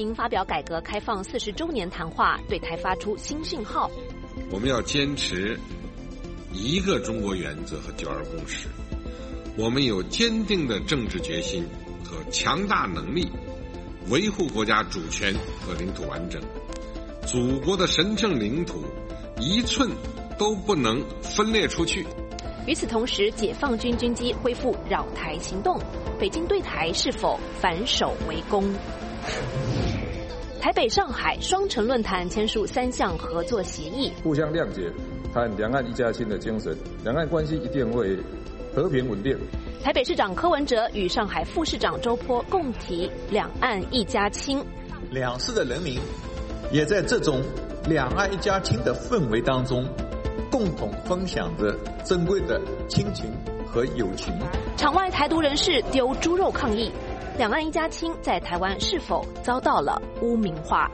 平发表改革开放40周年谈话，对台发出新讯号。 我们要坚持一个中国原则和九二共识，我们有坚定的政治决心和强大能力，维护国家主权和领土完整。祖国的神圣领土一寸都不能分裂出去。 与此同时，解放军军机恢复扰台行动，北京对台是否反守为攻？台北、上海双城论坛签署3项合作协议， 互相谅解和两岸一家亲的精神，两岸关系一定会和平稳定。 台北市长柯文哲与上海副市长周波共提两岸一家亲， 两市的人民也在这种两岸一家亲的氛围当中，共同分享着珍贵的亲情和友情。 场外台独人士丢猪肉抗议，两岸一家亲在台湾是否遭到了污名化？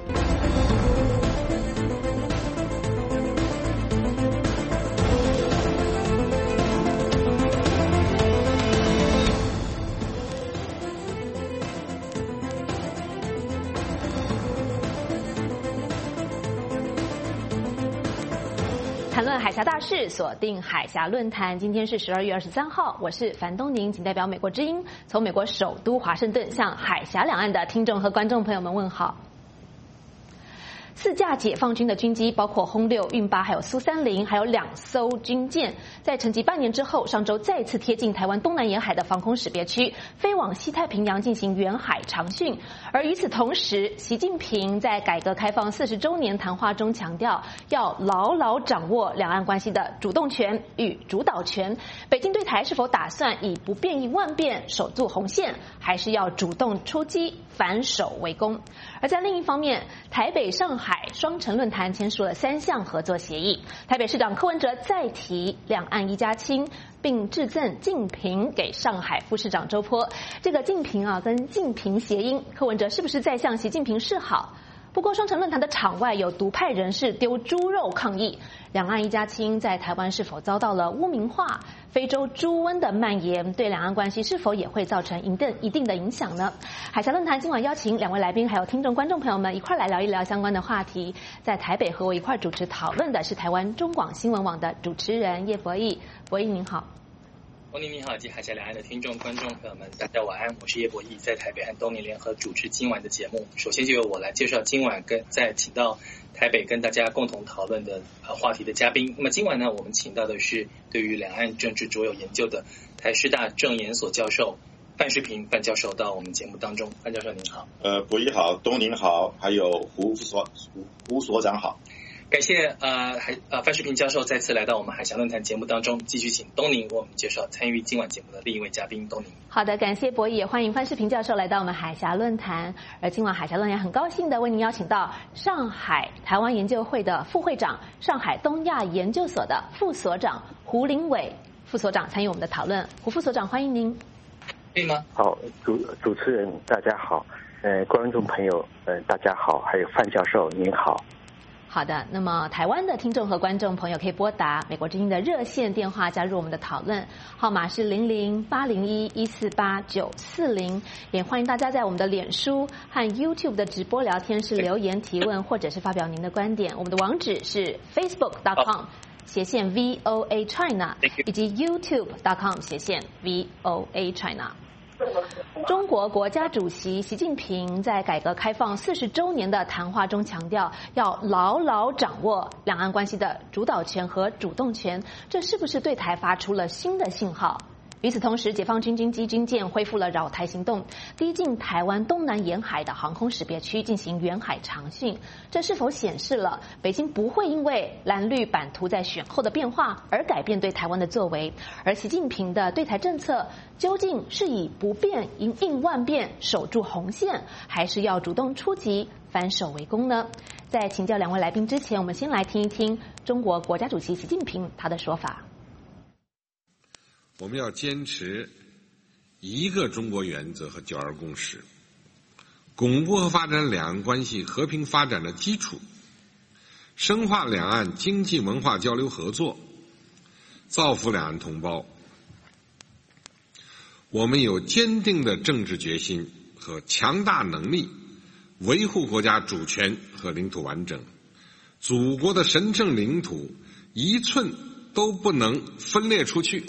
谈论海峡大事，锁定海峡论坛。今天是12月23号，我是樊东宁，仅代表美国之音，从美国首都华盛顿向海峡两岸的听众和观众朋友们问好。4架解放军的军机，包括轰6、运8，还有苏30，还有2艘军舰，在沉寂半年之后，上周再次贴近台湾东南沿海的防空识别区，飞往西太平洋进行远海长训。而与此同时，习近平在改革开放40周年谈话中强调，要牢牢掌握两岸关系的主动权与主导权。北京对台是否打算以不变应万变守住红线，还是要主动出击反守为攻？而在另一方面，台北、上海双城论坛签署了3项合作协议。台北市长柯文哲再提两岸一家亲，并致赠敬瓶给上海副市长周波。这个敬瓶跟敬瓶谐音，柯文哲是不是在向习近平示好？不过，双城论坛的场外有独派人士丢猪肉抗议，两岸一家亲在台湾是否遭到了污名化？非洲猪瘟的蔓延对两岸关系是否也会造成一定的影响呢？海峡论坛今晚邀请2位来宾还有听众观众朋友们一块来聊一聊相关的话题。在台北和我一块主持讨论的是台湾中广新闻网的主持人叶博弈。博弈您好。 东宁你好，及海峡两岸的听众观众朋友们，大家晚安，我是叶博弈，在台北和东宁联合主持今晚的节目。首先就由我来介绍今晚再请到台北跟大家共同讨论的话题的嘉宾。那么今晚呢，我们请到的是对于两岸政治卓有研究的台师大政研所教授范世平范教授到我们节目当中。范教授您好。 博弈好，东宁好，还有胡所长好。 感谢范世平教授再次来到我们海峡论坛节目当中，继续请东宁为我们介绍参与今晚节目的另一位嘉宾东宁。 好的，感谢博弈，也欢迎范世平教授来到我们海峡论坛。而今晚海峡论坛很高兴的为您邀请到上海台湾研究会的副会长、上海东亚研究所的副所长胡林伟副所长参与我们的讨论。胡副所长，欢迎您。 可以吗？ 好，主持人大家好，观众朋友大家好，还有范教授您好。 好的，那么台湾的听众和观众朋友可以拨打美国之音的热线电话加入我们的讨论，号码是008011489940，也欢迎大家在我们的脸书和 YouTube 的直播聊天室留言提问，或者是发表您的观点。我们的网址是 facebook.com/VOA China 以及 YouTube.com/VOA China。中国国家主席习近平在改革开放40周年的谈话中强调，要牢牢掌握两岸关系的主导权和主动权，这是不是对台发出了新的信号？与此同时，解放军军机军舰恢复了扰台行动，逼近台湾东南沿海的航空识别区进行远海长训。这是否显示了北京不会因为蓝绿版图在选后的变化而改变对台湾的作为？而习近平的对台政策究竟是以不变应万变守住红线，还是要主动出击反守为攻呢？在请教2位来宾之前，我们先来听一听中国国家主席习近平他的说法。 我们要坚持一个中国原则和九二共识，巩固和发展两岸关系和平发展的基础，深化两岸经济文化交流合作，造福两岸同胞。我们有坚定的政治决心和强大能力， 维护国家主权和领土完整。祖国的神圣领土一寸都不能分裂出去。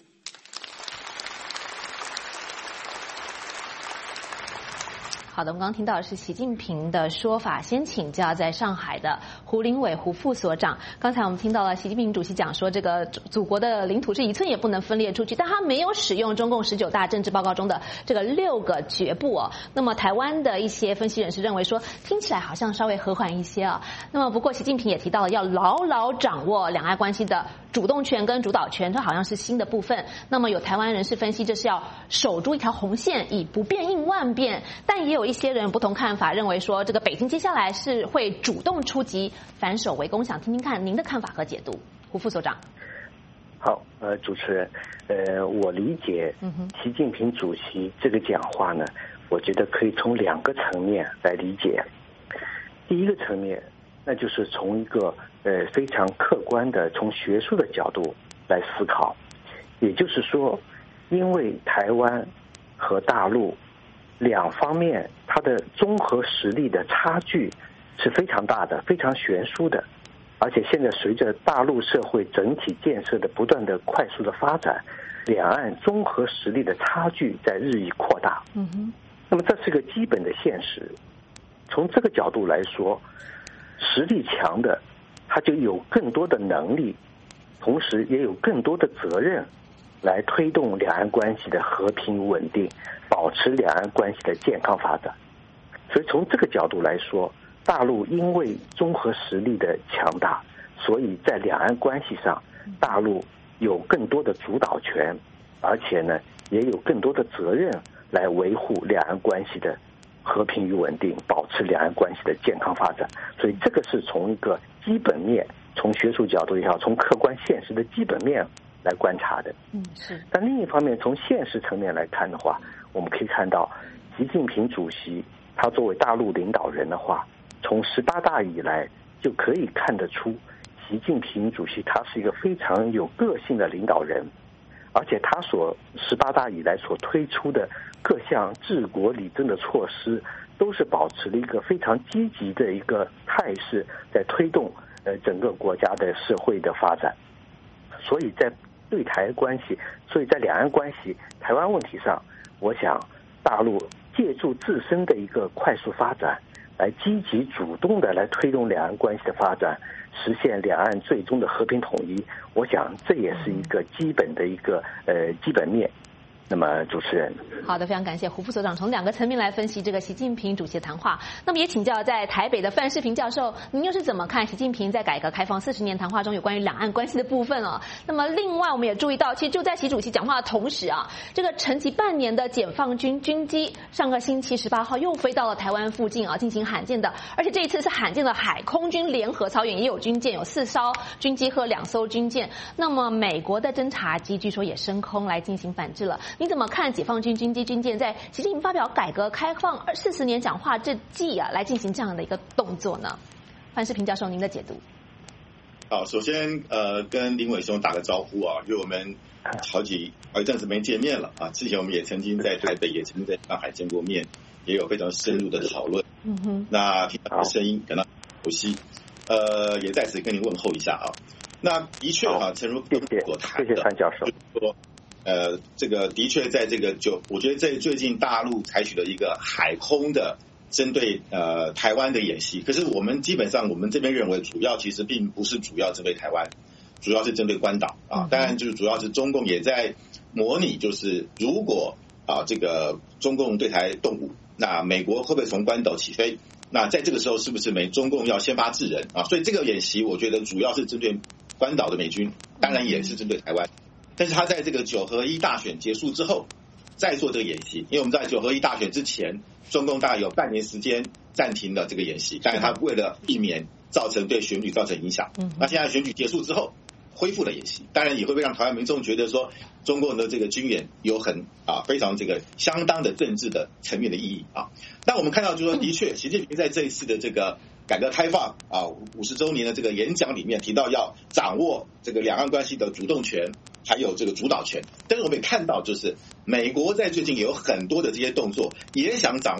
好的，我们刚刚听到的是习近平的说法，先请教在上海的胡林伟胡副所长。刚才我们听到了习近平主席讲说，这个祖国的领土是一寸也不能分裂出去，但他没有使用中共19大政治报告中的这个6个绝不哦。那么台湾的一些分析人士认为说，听起来好像稍微和缓一些啊。那么不过习近平也提到了要牢牢掌握两岸关系的主动权跟主导权，这好像是新的部分。那么有台湾人士分析，这是要守住一条红线，以不变应万变。但也有一些人不同看法，认为说这个北京接下来是会主动出击，反守为攻。想听听看您的看法和解读，胡副所长。 好，主持人，我理解习近平主席这个讲话呢，我觉得可以从2个层面来理解。第一个层面，那就是从一个非常客观的从学术的角度来思考，也就是说，因为台湾和大陆两方面它的综合实力的差距是非常大的，非常悬殊的，而且现在随着大陆社会整体建设的不断的快速的发展，两岸综合实力的差距在日益扩大。那么这是个基本的现实。从这个角度来说，实力强的他就有更多的能力，同时也有更多的责任来推动两岸关系的和平稳定，保持两岸关系的健康发展。所以从这个角度来说，大陆因为综合实力的强大，所以在两岸关系上，大陆有更多的主导权，而且呢，也有更多的责任来维护两岸关系的和平与稳定，保持两岸关系的健康发展。所以这个是从一个基本面，从学术角度也好，从客观现实的基本面来观察的。 是。 但另一方面，从现实层面来看的话，我们可以看到，习近平主席他作为大陆领导人的话，从18大以来就可以看得出，习近平主席他是一个非常有个性的领导人，而且他所18大以来所推出的各项治国理政的措施，都是保持了一个非常积极的一个态势，在推动整个国家的社会的发展。所以在对台关系，所以在两岸关系、台湾问题上，我想大陆借助自身的一个快速发展，来积极主动的来推动两岸关系的发展，实现两岸最终的和平统一。我想这也是一个基本的一个基本面。那么主持人， 好的，非常感谢胡副所长从2个层面来分析这个习近平主席的谈话。那么也请教在台北的范世平教授，您又是怎么看习近平在改革开放40年谈话中有关于两岸关系的部分哦？那么另外我们也注意到，其实就在习主席讲话的同时啊，这个沉寂半年的解放军军机上个星期18号又飞到了台湾附近啊，进行罕见的，而且这一次是罕见的海空军联合操演，也有军舰，有4艘军机和2艘军舰。那么美国的侦察机据说也升空来进行反制了。你怎么看解放军军机军舰在习近平发表改革开放40年讲话这季啊，来进行这样的一个动作呢？范世平教授，您的解读。 好，首先跟林伟兄打个招呼啊，因为我们好一阵子没见面了啊。之前我们也曾经在台北，也曾经在上海见过面，也有非常深入的讨论。那听到的声音感到熟悉，也在此跟您问候一下啊。那的确啊，诚如所谈的， 谢谢范教授。 说这个的确在这个我觉得在最近大陆采取了一个海空的针对台湾的演习，可是我们基本上我们这边认为主要其实并不是主要针对台湾，主要是针对关岛啊。当然就是主要是中共也在模拟，就是如果这个中共对台动武，那美国会不会从关岛起飞？那在这个时候是不是中共要先发制人啊？所以这个演习我觉得主要是针对关岛的美军，当然也是针对台湾。但是他在这个9合1大选结束之后再做这个演习，因为我们在9合1大选之前，中共大概有半年时间暂停了这个演习，但是他为了避免对选举造成影响，那现在选举结束之后恢复了演习，当然也会让台湾民众觉得说中共的这个军演有非常这个相当的政治的层面的意义啊。但我们看到就是说，的确习近平在这一次的这个改革开放50周年的这个演讲里面提到要掌握这个两岸关系的主动权还有这个主导权，但是我们也看到就是美国在最近也有很多的这些动作，也想掌握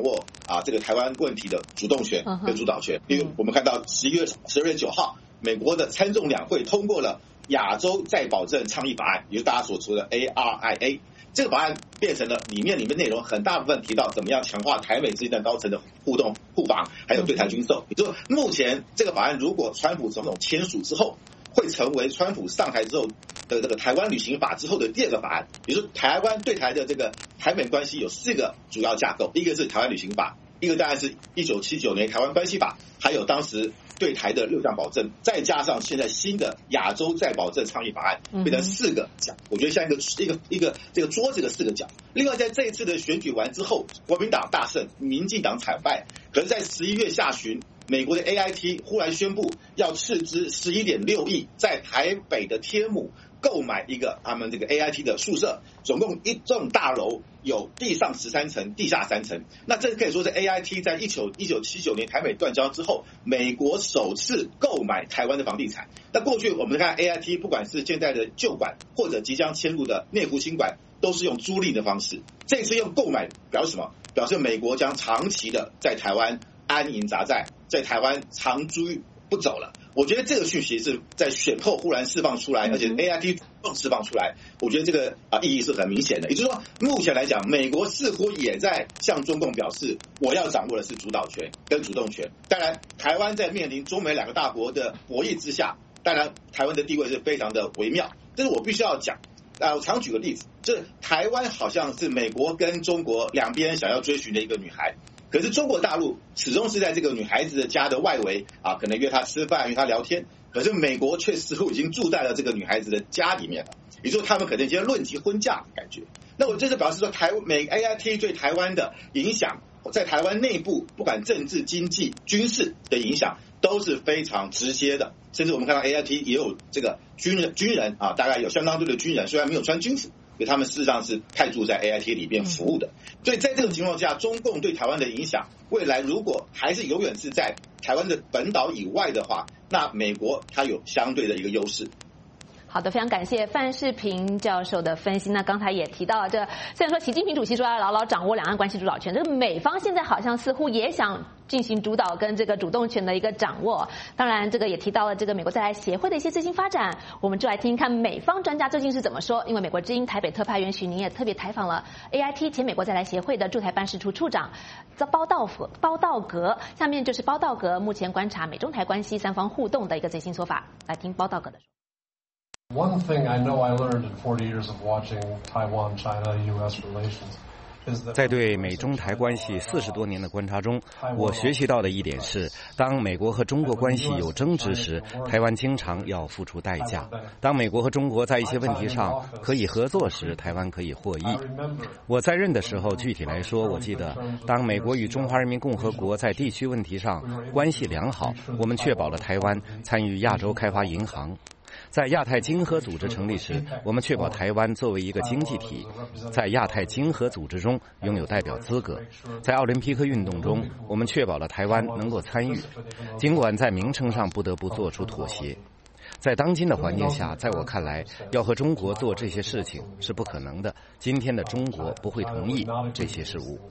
这个台湾问题的主动权跟主导权。因为我们看到12月9号，美国的参众两会通过了亚洲再保证倡议法案，也就是大家所说的 ARIA。这个法案变成了里面内容很大部分提到怎么样强化台美之间的高层的互动互防，还有对台军售。也就是目前这个法案如果川普总统签署之后，会成为川普上台之后的这个台湾旅行法之后的第二个法案。也就是台湾对台的这个台美关系有4个主要架构，一个是台湾旅行法，一个当然是1979年台湾关系法，还有当时对台的6项保证，再加上现在新的亚洲再保证倡议法案，变成4个角。我觉得像一个这个桌子的4个角。另外，在这一次的选举完之后，国民党大胜，民进党惨败。可是，在11月下旬，美国的 AIT 忽然宣布要斥资11.6亿，在台北的天母购买一个他们这个 AIT 的宿舍，总共一栋大楼有地上13层，地下3层。那这可以说是 AIT 在1979年台美断交之后，美国首次购买台湾的房地产。那过去我们看 AIT， 不管是现在的旧馆或者即将迁入的内湖新馆，都是用租赁的方式。这次用购买表示什么？表示美国将长期的在台湾安营扎寨，在台湾长居不走了。我觉得这个讯息是在选后忽然释放出来，而且 AIT 更释放出来，我觉得这个意义是很明显的。也就是说，目前来讲，美国似乎也在向中共表示，我要掌握的是主导权跟主动权。当然，台湾在面临中美2个大国的博弈之下，当然台湾的地位是非常的微妙。但是我必须要讲，我常举个例子，就是台湾好像是美国跟中国两边想要追寻的一个女孩。可是中国大陆始终是在这个女孩子的家的外围可能约她吃饭，约她聊天。可是美国却似乎已经住在了这个女孩子的家里面了，也就是他们可能已经论及婚嫁的感觉。那我这是表示说，美 AIT 对台湾的影响，在台湾内部不管政治、经济、军事的影响都是非常直接的。甚至我们看到 AIT 也有这个军人大概有相当多的军人，虽然没有穿军服，他们事实上是派驻在 AIT 里面服务的。所以在这种情况下，中共对台湾的影响，未来如果还是永远是在台湾的本岛以外的话，那美国它有相对的一个优势。 好的，非常感谢范世平教授的分析。那刚才也提到了，虽然说习近平主席说要牢牢掌握两岸关系主导权，这个美方现在好像似乎也想进行主导跟这个主动权的一个掌握。当然，这个也提到了这个美国在台协会的一些最新发展，我们就来听听看美方专家究竟是怎么说。因为美国之音台北特派员许宁也特别采访了 AIT 前美国在台协会的驻台办事处处长包道格，下面就是包道格目前观察美中台关系3方互动的一个最新说法，来听包道格的说。 One thing I know I learned in 40 years of watching Taiwan, China, U.S. relations is that 在对美中台关系40多年的观察中，我学习到的一点是，当美国和中国关系有争执时，台湾经常要付出代价；当美国和中国在一些问题上可以合作时，台湾可以获益。我在任的时候，具体来说，我记得，当美国与中华人民共和国在地区问题上关系良好，我们确保了台湾参与亚洲开发银行。在亚太经合组织成立时，我们确保台湾作为一个经济体，在亚太经合组织中拥有代表资格。在奥林匹克运动中，我们确保了台湾能够参与，尽管在名称上不得不做出妥协。在当今的环境下，在我看来，要和中国做这些事情是不可能的。今天的中国不会同意这些事务。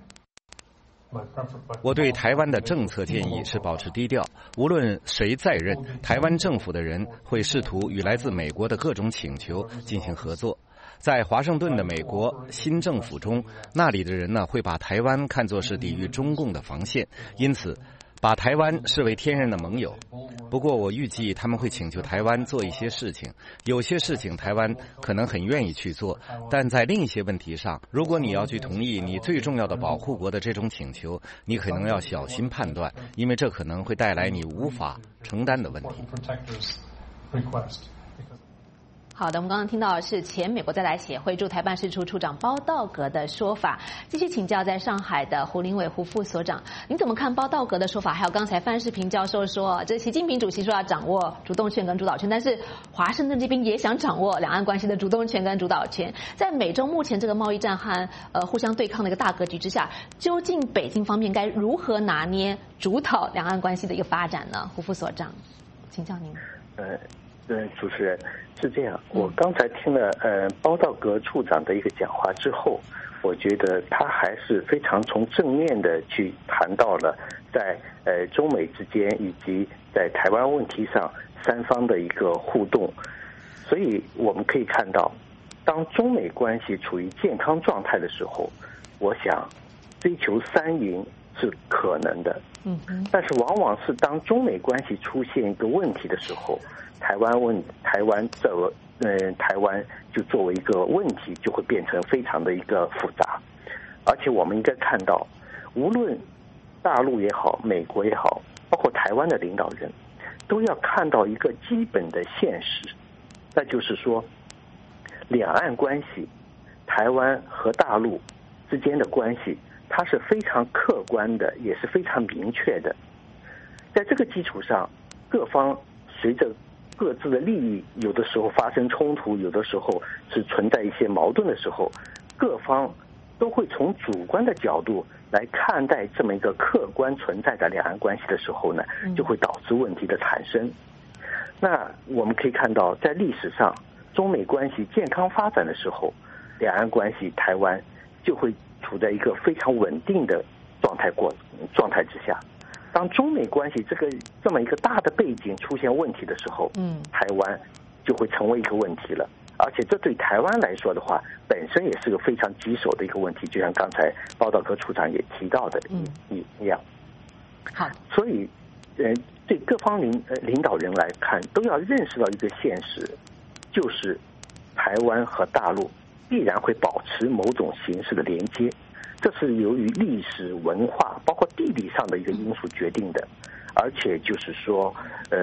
我对台湾的政策建议是保持低调，无论谁在任，台湾政府的人会试图与来自美国的各种请求进行合作。在华盛顿的美国新政府中，那里的人呢会把台湾看作是抵御中共的防线，因此把台湾视为天然的盟友。不过我预计他们会请求台湾做一些事情，有些事情台湾可能很愿意去做，但在另一些问题上，如果你要去同意你最重要的保护国的这种请求，你可能要小心判断，因为这可能会带来你无法承担的问题。 好的，我们刚刚听到的是前美国在台协会驻台办事处处长包道格的说法。继续请教在上海的胡林伟胡副所长，您怎么看包道格的说法？还有刚才范世平教授说，这习近平主席说要掌握主动权跟主导权，但是华盛顿这边也想掌握两岸关系的主动权跟主导权。在美中目前这个贸易战和互相对抗的一个大格局之下，究竟北京方面该如何拿捏主导两岸关系的一个发展呢？胡副所长，请教您。 主持人是这样，我刚才听了包道格处长的一个讲话之后， 我觉得他还是非常从正面的去谈到了在中美之间以及在台湾问题上三方的一个互动。所以我们可以看到，当中美关系处于健康状态的时候，我想追求三赢是可能的。但是往往是当中美关系出现一个问题的时候，台湾就作为一个问题，就会变成非常的一个复杂。而且我们应该看到，无论大陆也好，美国也好，包括台湾的领导人，都要看到一个基本的现实，那就是说，两岸关系，台湾和大陆之间的关系，它是非常客观的，也是非常明确的。在这个基础上，各方随着各自的利益，有的时候发生冲突，有的时候是存在一些矛盾的时候，各方都会从主观的角度来看待这么一个客观存在的两岸关系的时候呢，就会导致问题的产生。那我们可以看到，在历史上，中美关系健康发展的时候，两岸关系台湾就会处在一个非常稳定的状态之下。当中美关系这么一个大的背景出现问题的时候，台湾就会成为一个问题了。而且这对台湾来说的话，本身也是个非常棘手的一个问题，就像刚才报道科处长也提到的一样。 好， 所以对各方领导人来看，都要认识到一个现实，就是台湾和大陆必然会保持某种形式的连接，这是由于历史文化包括地理上的一个因素决定的。而且就是说，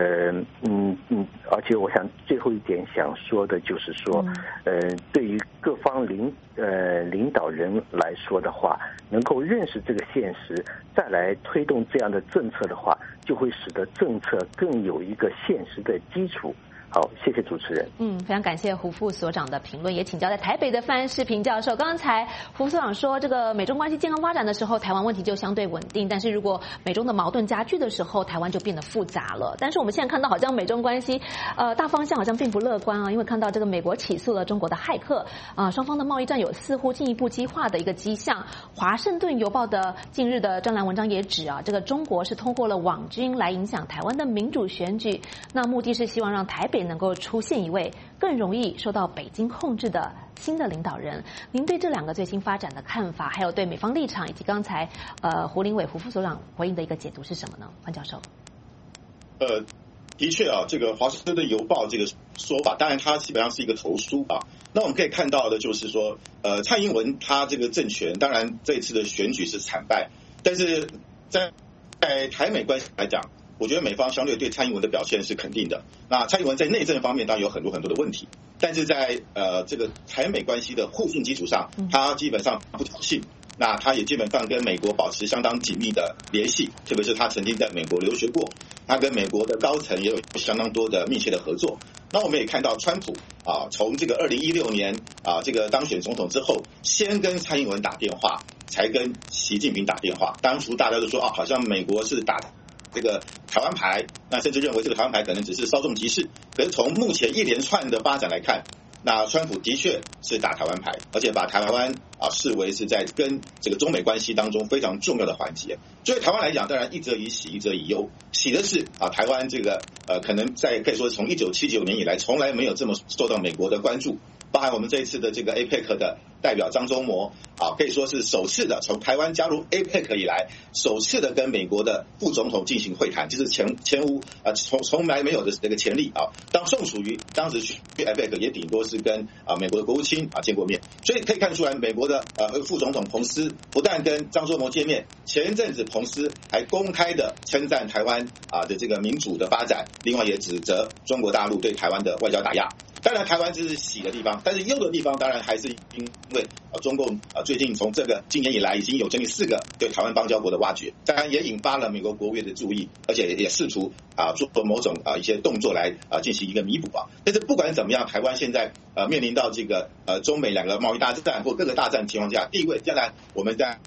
而且我想最后一点想说的就是说，对于各方领导人来说的话，能够认识这个现实，再来推动这样的政策的话，就会使得政策更有一个现实的基础。好，谢谢主持人。 非常感谢胡副所长的评论，也请教在台北的范世平教授。刚才胡所长说，这个美中关系健康发展的时候，台湾问题就相对稳定，但是如果美中的矛盾加剧的时候，台湾就变得复杂了。但是我们现在看到，好像美中关系大方向好像并不乐观啊，因为看到这个美国起诉了中国的骇客双方的贸易战有似乎进一步激化的一个迹象。华盛顿邮报的近日的专栏文章也指这个中国是通过了网军来影响台湾的民主选举，那目的是希望让台北能够出现一位更容易受到北京控制的新的领导人。您对这两个最新发展的看法，还有对美方立场以及刚才胡林伟胡副所长回应的一个解读是什么呢？关教授。 的确这个华盛顿邮报这个说法，当然它基本上是一个投书那我们可以看到的就是说，蔡英文他这个政权，当然这一次的选举是惨败，但是在台美关系来讲，我觉得美方相对对蔡英文的表现是肯定的。那蔡英文在内政方面当然有很多的问题，但是在这个台美关系的互信基础上，他基本上不挑衅。那他也基本上跟美国保持相当紧密的联系，特别是他曾经在美国留学过，他跟美国的高层也有相当多的密切的合作。那我们也看到川普从这个2016年这个当选总统之后，先跟蔡英文打电话，才跟习近平打电话。当初大家都说好像美国是打这个台湾牌，那甚至认为这个台湾牌可能只是稍纵即逝。可是从目前一连串的发展来看，那川普的确是打台湾牌，而且把台湾视为是在跟这个中美关系当中非常重要的环节。所以台湾来讲，当然一则以喜，一则以忧。喜的是台湾这个可能可以说从1979年以来，从来没有这么受到美国的关注。包含我们这一次的这个 APEC 的代表张忠谋可以说是首次的从台湾加入 APEC 以来，首次的跟美国的副总统进行会谈，就是前无从来没有的这个前例当宋楚瑜当时去 APEC 也顶多是跟美国的国务卿见过面，所以可以看出来，美国的副总统彭斯不但跟张忠谋见面，前一阵子彭斯还公开的称赞台湾的这个民主的发展，另外也指责中国大陆对台湾的外交打压。当然台湾这是喜的地方，但是忧的地方当然还是因为中共最近从这个今年以来已经有将近4个对台湾邦交国的挖掘，当然也引发了美国国务院的注意，而且也试图做某种一些动作来进行一个弥补但是不管怎么样，台湾现在面临到这个中美两个贸易大战或各个大战情况下，第一位将来我们在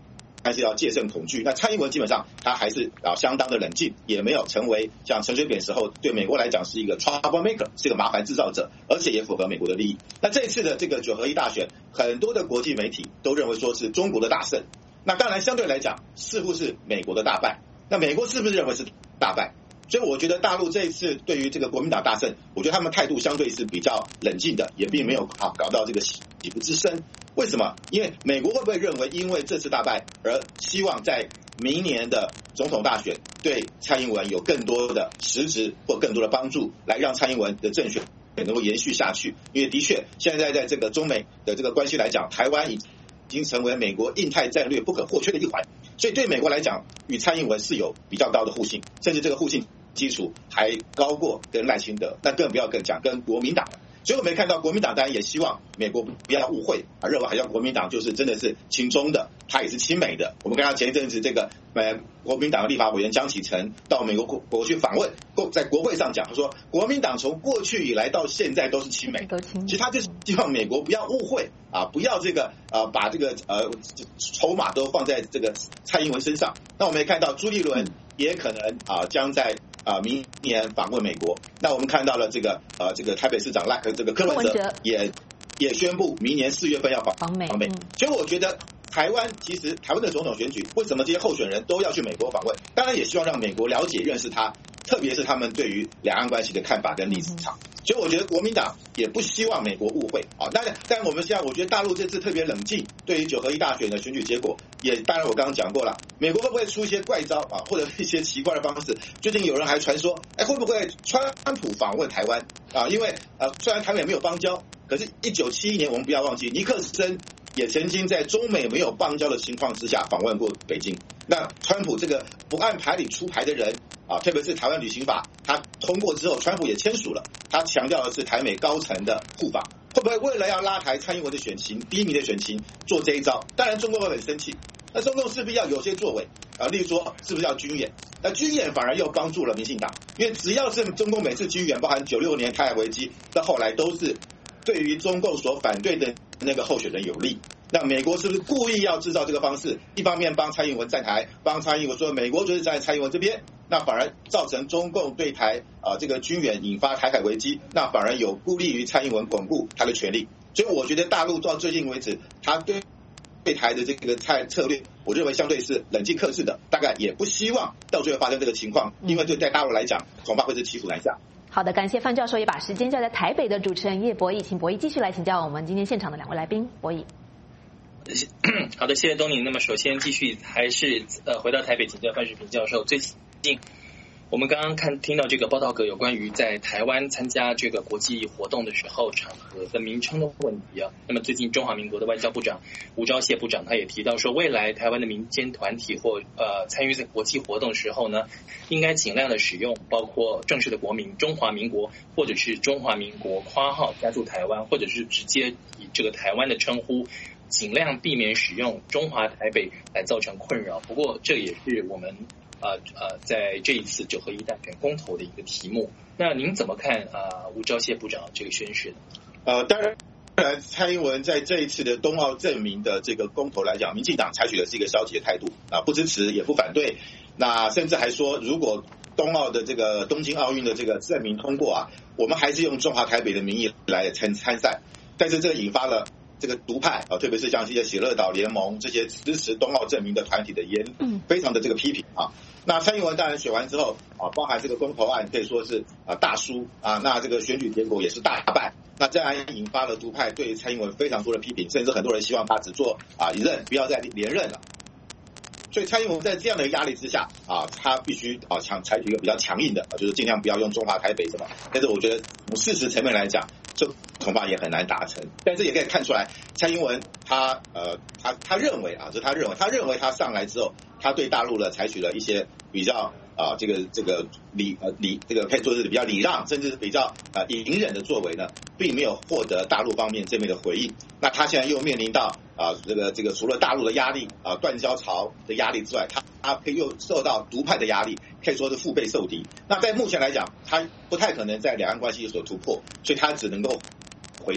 是要戒慎恐惧。那蔡英文基本上他还是相当的冷静，也没有成为像陈水扁时候对美国来讲是一个 trouble maker， 是一个麻烦制造者，而且也符合美国的利益。那这次的这个9合1大选，很多的国际媒体都认为说是中国的大胜，那当然相对来讲似乎是美国的大败。那美国是不是认为是大败？所以我觉得大陆这一次对于这个国民党大胜，我觉得他们态度相对是比较冷静的，也并没有搞到这个喜不自胜。为什么？因为美国会不会认为因为这次大败而希望在明年的总统大选对蔡英文有更多的实质或更多的帮助，来让蔡英文的政选能够延续下去？因为的确现在在这个中美的这个关系来讲，台湾已经成为美国印太战略不可或缺的一环，所以对美国来讲，与蔡英文是有比较高的互信，甚至这个互信基础还高过跟赖清德，那更不要讲跟国民党。所以我们看到国民党当然也希望美国不要误会认为好像国民党就是真的是亲中的，他也是亲美的。我们看到前一阵子这个国民党的立法委员江启臣到美国去访问，在国会上讲，他说国民党从过去以来到现在都是亲美，其实他就是希望美国不要误会不要这个把这个筹码都放在这个蔡英文身上。那我们也看到朱立伦也可能将在明年访问美国。那我们看到了这个台北市长这个柯文哲也宣布明年4月份要访美。所以我觉得其实台湾的总统选举，为什么这些候选人都要去美国访问？当然也希望让美国了解认识他，特别是他们对于两岸关系的看法跟立场。所以我觉得国民党也不希望美国误会但我们现在我觉得大陆这次特别冷静，对于9合1大选的选举结果，也当然我刚刚讲过了，美国会不会出一些怪招或者一些奇怪的方式？最近有人还传说会不会川普访问台湾因为虽然台湾也没有邦交，可是1971年我们不要忘记尼克森也曾经在中美没有邦交的情况之下访问过北京。那川普这个不按牌理出牌的人特别是台湾旅行法他通过之后，川普也签署了，他强调的是台美高层的互访，会不会为了要拉抬蔡英文的选情，第一名的选情做这一招？当然中共会很生气，那中共势必要有些作为例如说是不是要军演？那军演反而又帮助了民进党，因为只要是中共每次军演，包含96年台海危机到后来，都是对于中共所反对的那个候选人有利。那美国是不是故意要制造这个方式，一方面帮蔡英文站台，帮蔡英文说美国就是在蔡英文这边，那反而造成中共对台这个军演引发台海危机，那反而有不利于蔡英文巩固他的权力。所以我觉得大陆到最近为止，他对台的这个策略，我认为相对是冷静克制的，大概也不希望到最后发生这个情况，因为对在大陆来讲，恐怕会是骑虎难下。 好的，感谢范教授，也把时间交在台北的主持人叶博弈，请博弈继续来请教我们今天现场的2位来宾。博弈。 好的，谢谢东宁。那么首先继续还是回到台北请教范世平教授。最近我们刚刚听到这个报道格有关于在台湾参加这个国际活动的时候场合的名称的问题那么最近中华民国的外交部长吴钊燮部长他也提到说，未来台湾的民间团体或参与在国际活动的时候呢，应该尽量的使用包括正式的国名中华民国，或者是中华民国括号加注台湾，或者是直接以这个台湾的称呼，尽量避免使用中华台北来造成困扰。不过这也是我们在这一次9合1大选公投的一个题目。那您怎么看吴钊燮部长这个宣示呢？ 当然蔡英文在这一次的冬奥证明的这个公投来讲，民进党采取的是一个消极的态度不支持也不反对，那甚至还说如果冬奥的这个东京奥运的这个证明通过我们还是用中华台北的名义来参赛。但是这个引发了这个独派特别是像一些喜乐岛联盟这些支持冬奥证明的团体的非常的这个批评那蔡英文当然选完之后包含这个公投案可以说是大输那这个选举结果也是大败，那这样引发了独派对蔡英文非常多的批评，甚至很多人希望他只做一任，不要再连任了。所以蔡英文在这样的压力之下他必须采取一个比较强硬的就是尽量不要用中华台北什么。但是我觉得从事实层面来讲，这恐怕也很难达成。但是也可以看出来，蔡英文他认为他上来之后，他对大陆呢采取了一些比较这个可以说是比较礼让，甚至是比较隐忍的作为呢，并没有获得大陆方面正面的回应。那他现在又面临到这个除了大陆的压力断交潮的压力之外，他又受到独派的压力，可以说是腹背受敌。那在目前来讲，他不太可能在两岸关系有所突破，所以他只能够回到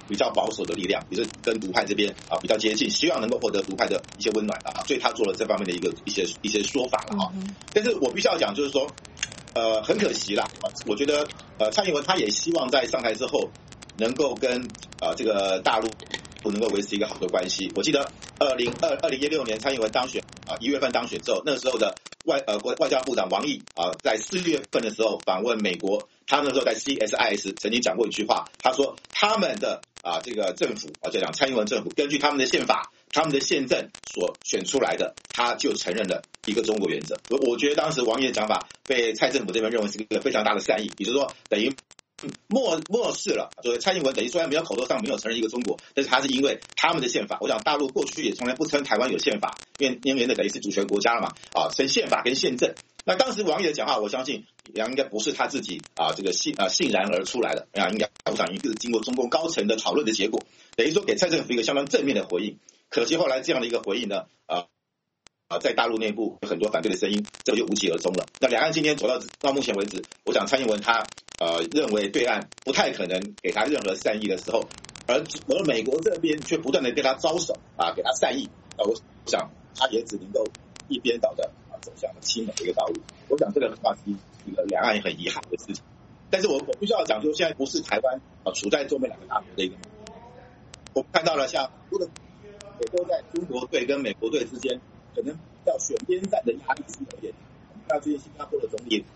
比较保守的力量，也是跟独派这边比较接近，希望能够获得独派的一些温暖所以他做了这方面的一些说法了但是我必须要讲，就是说，很可惜啦，我觉得蔡英文他也希望在上台之后能够跟这个大陆能够维持一个好的关系。我记得2016年蔡英文当选1月份当选之后，那个时候的外交部长王毅在4月份的时候访问美国，他那时候在 CSIS 曾经讲过一句话，他说他们的这个政府就讲蔡英文政府根据他们的宪法、他们的宪政所选出来的，他就承认了一个中国原则。我觉得当时王毅的讲法被蔡政府这边认为是一个非常大的善意，也就是说等于漠视了，就是蔡英文等于虽然没有口头上没有承认一个中国，但是他是因为他们的宪法。我想大陆过去也从来不称台湾有宪法，因为等于是主权国家了嘛称宪法跟宪政。那当时王毅的讲话，我相信应该不是他自己这个欣然而出来的应该我想是经过中共高层的讨论的结果，等于说给蔡政府一个相当正面的回应。可惜后来这样的一个回应呢在大陆内部有很多反对的声音，这个就无疾而终了。那两岸今天走到目前为止，我想蔡英文他认为对岸不太可能给他任何善意的时候，而美国这边却不断的对他招手给他善意我想他也只能够一边倒的走向亲美的一个道路。我想这个话是一个两岸很遗憾的事情。但是我必须要讲，就现在不是台湾处在中美两个大国的一个，我们看到了像很多的也都在中国队跟美国队之间可能要选边站的压力是有点。我们看到最近新加坡的总理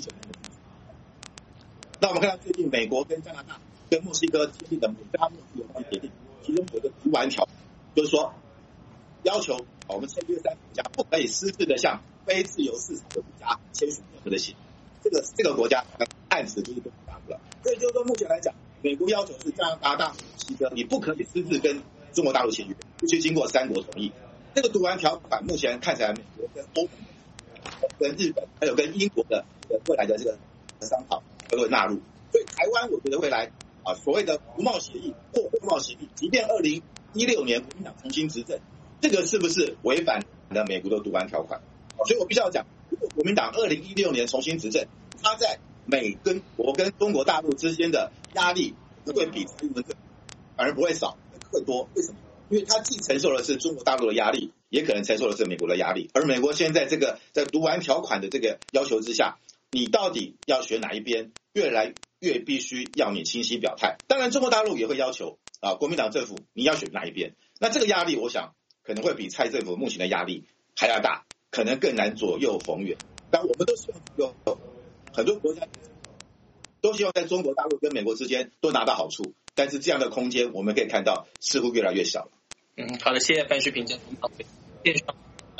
那我们看到最近美国跟加拿大跟墨西哥签订的美加墨西哥协定，其中有一个读完条，就是说要求我们签约3个国家不可以私自的向非自由市场的国家签署任何的协议。这个国家暗指就是中国大陆了。所以就是说目前来讲，美国要求是加拿大、墨西哥你不可以私自跟中国大陆签约，必须经过3国同意。这个读完条款目前看起来美国跟欧盟、跟日本还有跟英国的未来的这个商讨都会纳入。所以台湾我觉得未来所谓的服贸协议或货贸协议，即便2016年国民党重新执政，这个是不是违反了美国的读完条款？所以我必须要讲，如果国民党2016年重新执政，他在美跟中国大陆之间的压力不会比蔡英文反而不会少，会多。为什么？因为他既承受的是中国大陆的压力，也可能承受的是美国的压力。而美国现在这个在读完条款的这个要求之下，你到底要选哪一边，越来越必须要你清晰表态。当然中国大陆也会要求国民党政府你要选哪一边，那这个压力我想可能会比蔡政府目前的压力还要大，可能更难左右逢源。但我们都希望很多国家都希望在中国大陆跟美国之间都拿到好处，但是这样的空间我们可以看到似乎越来越小了。 好的，谢谢范旭平教授。线上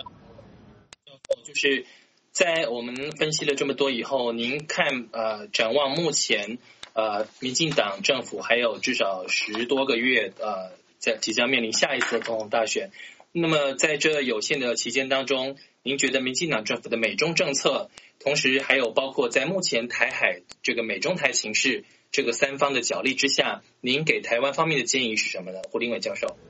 就是在我们分析了这么多以后，您看展望目前民进党政府还有至少10多个月在即将面临下一次总统大选，那么在这有限的期间当中，您觉得民进党政府的美中政策，同时还有包括在目前台海这个美中台情势这个3方的角力之下，您给台湾方面的建议是什么呢？胡林伟教授。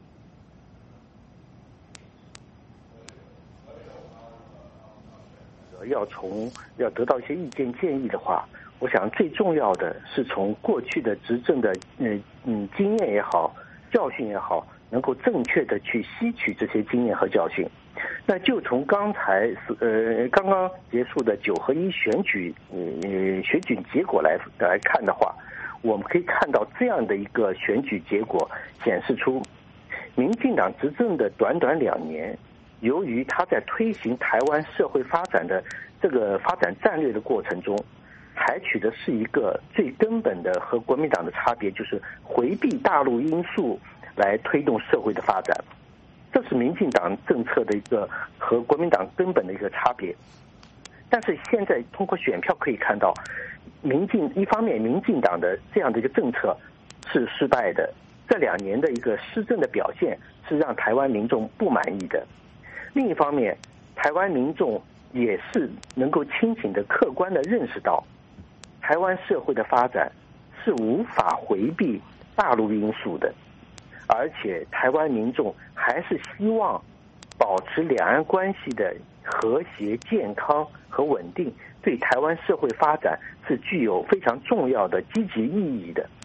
要得到一些意见建议的话，我想最重要的是从过去的执政的经验也好、教训也好，能够正确的去吸取这些经验和教训。那就从刚刚结束的9合1选举结果来看的话，我们可以看到这样的一个选举结果显示出，民进党执政的短短2年。由于他在推行台湾社会发展的这个发展战略的过程中，采取的是一个最根本的和国民党的差别，就是回避大陆因素来推动社会的发展。这是民进党政策的一个和国民党根本的一个差别。但是现在通过选票可以看到，一方面民进党的这样的一个政策是失败的，这2年的一个施政的表现是让台湾民众不满意的。另一方面，台湾民众也是能够清醒的、客观的认识到，台湾社会的发展是无法回避大陆因素的，而且台湾民众还是希望保持两岸关系的和谐、健康和稳定，对台湾社会发展是具有非常重要的积极意义的。所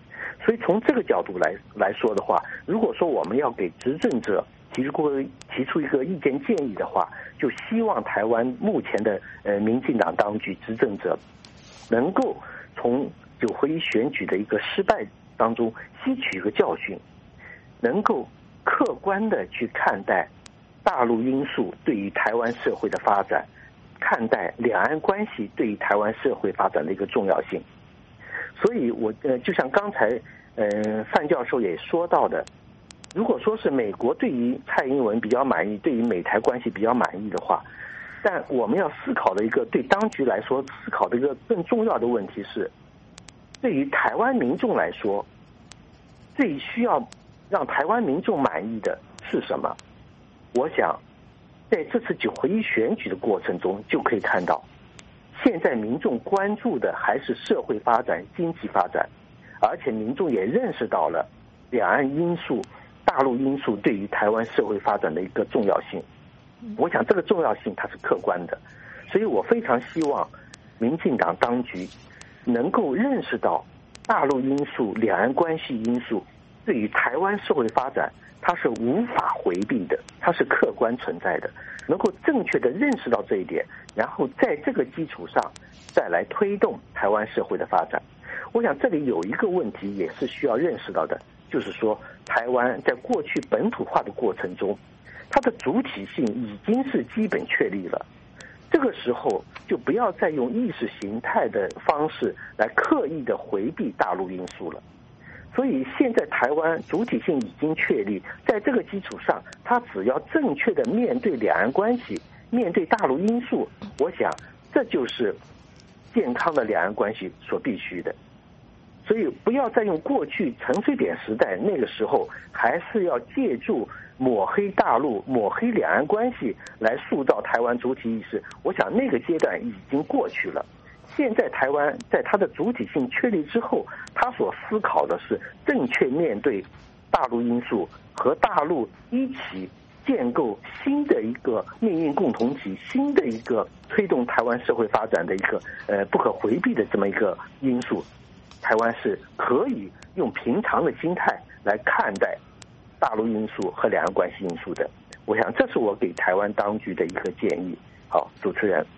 所以从这个角度来说的话，如果说我们要给执政者提出一个意见建议的话，就希望台湾目前的民进党当局执政者能够从9合1选举的一个失败当中吸取一个教训，能够客观的去看待大陆因素对于台湾社会的发展，看待两岸关系对于台湾社会发展的一个重要性。所以我就像刚才范教授也说到的，如果说是美国对于蔡英文比较满意，对于美台关系比较满意的话，但我们要思考的一个对当局来说思考的一个更重要的问题是，对于台湾民众来说，最需要让台湾民众满意的是什么？我想在这次9合1选举的过程中就可以看到，现在民众关注的还是社会发展、经济发展，而且民众也认识到了两岸因素、大陆因素对于台湾社会发展的一个重要性。我想这个重要性它是客观的，所以我非常希望民进党当局能够认识到大陆因素、两岸关系因素对于台湾社会发展它是无法回避的，它是客观存在的，能够正确的认识到这一点，然后在这个基础上再来推动台湾社会的发展。我想这里有一个问题也是需要认识到的，就是说台湾在过去本土化的过程中，它的主体性已经是基本确立了，这个时候就不要再用意识形态的方式来刻意的回避大陆因素了。所以现在台湾主体性已经确立，在这个基础上，它只要正确的面对两岸关系，面对大陆因素，我想这就是健康的两岸关系所必须的。所以不要再用过去陈水扁时代那个时候，还是要借助抹黑大陆、抹黑两岸关系来塑造台湾主体意识。我想那个阶段已经过去了。现在台湾在它的主体性确立之后，他所思考的是正确面对大陆因素，和大陆一起建构新的一个命运共同体，新的一个推动台湾社会发展的一个不可回避的这么一个因素。台湾是可以用平常的心态来看待大陆因素和两岸关系因素的。我想这是我给台湾当局的一个建议。好，主持人。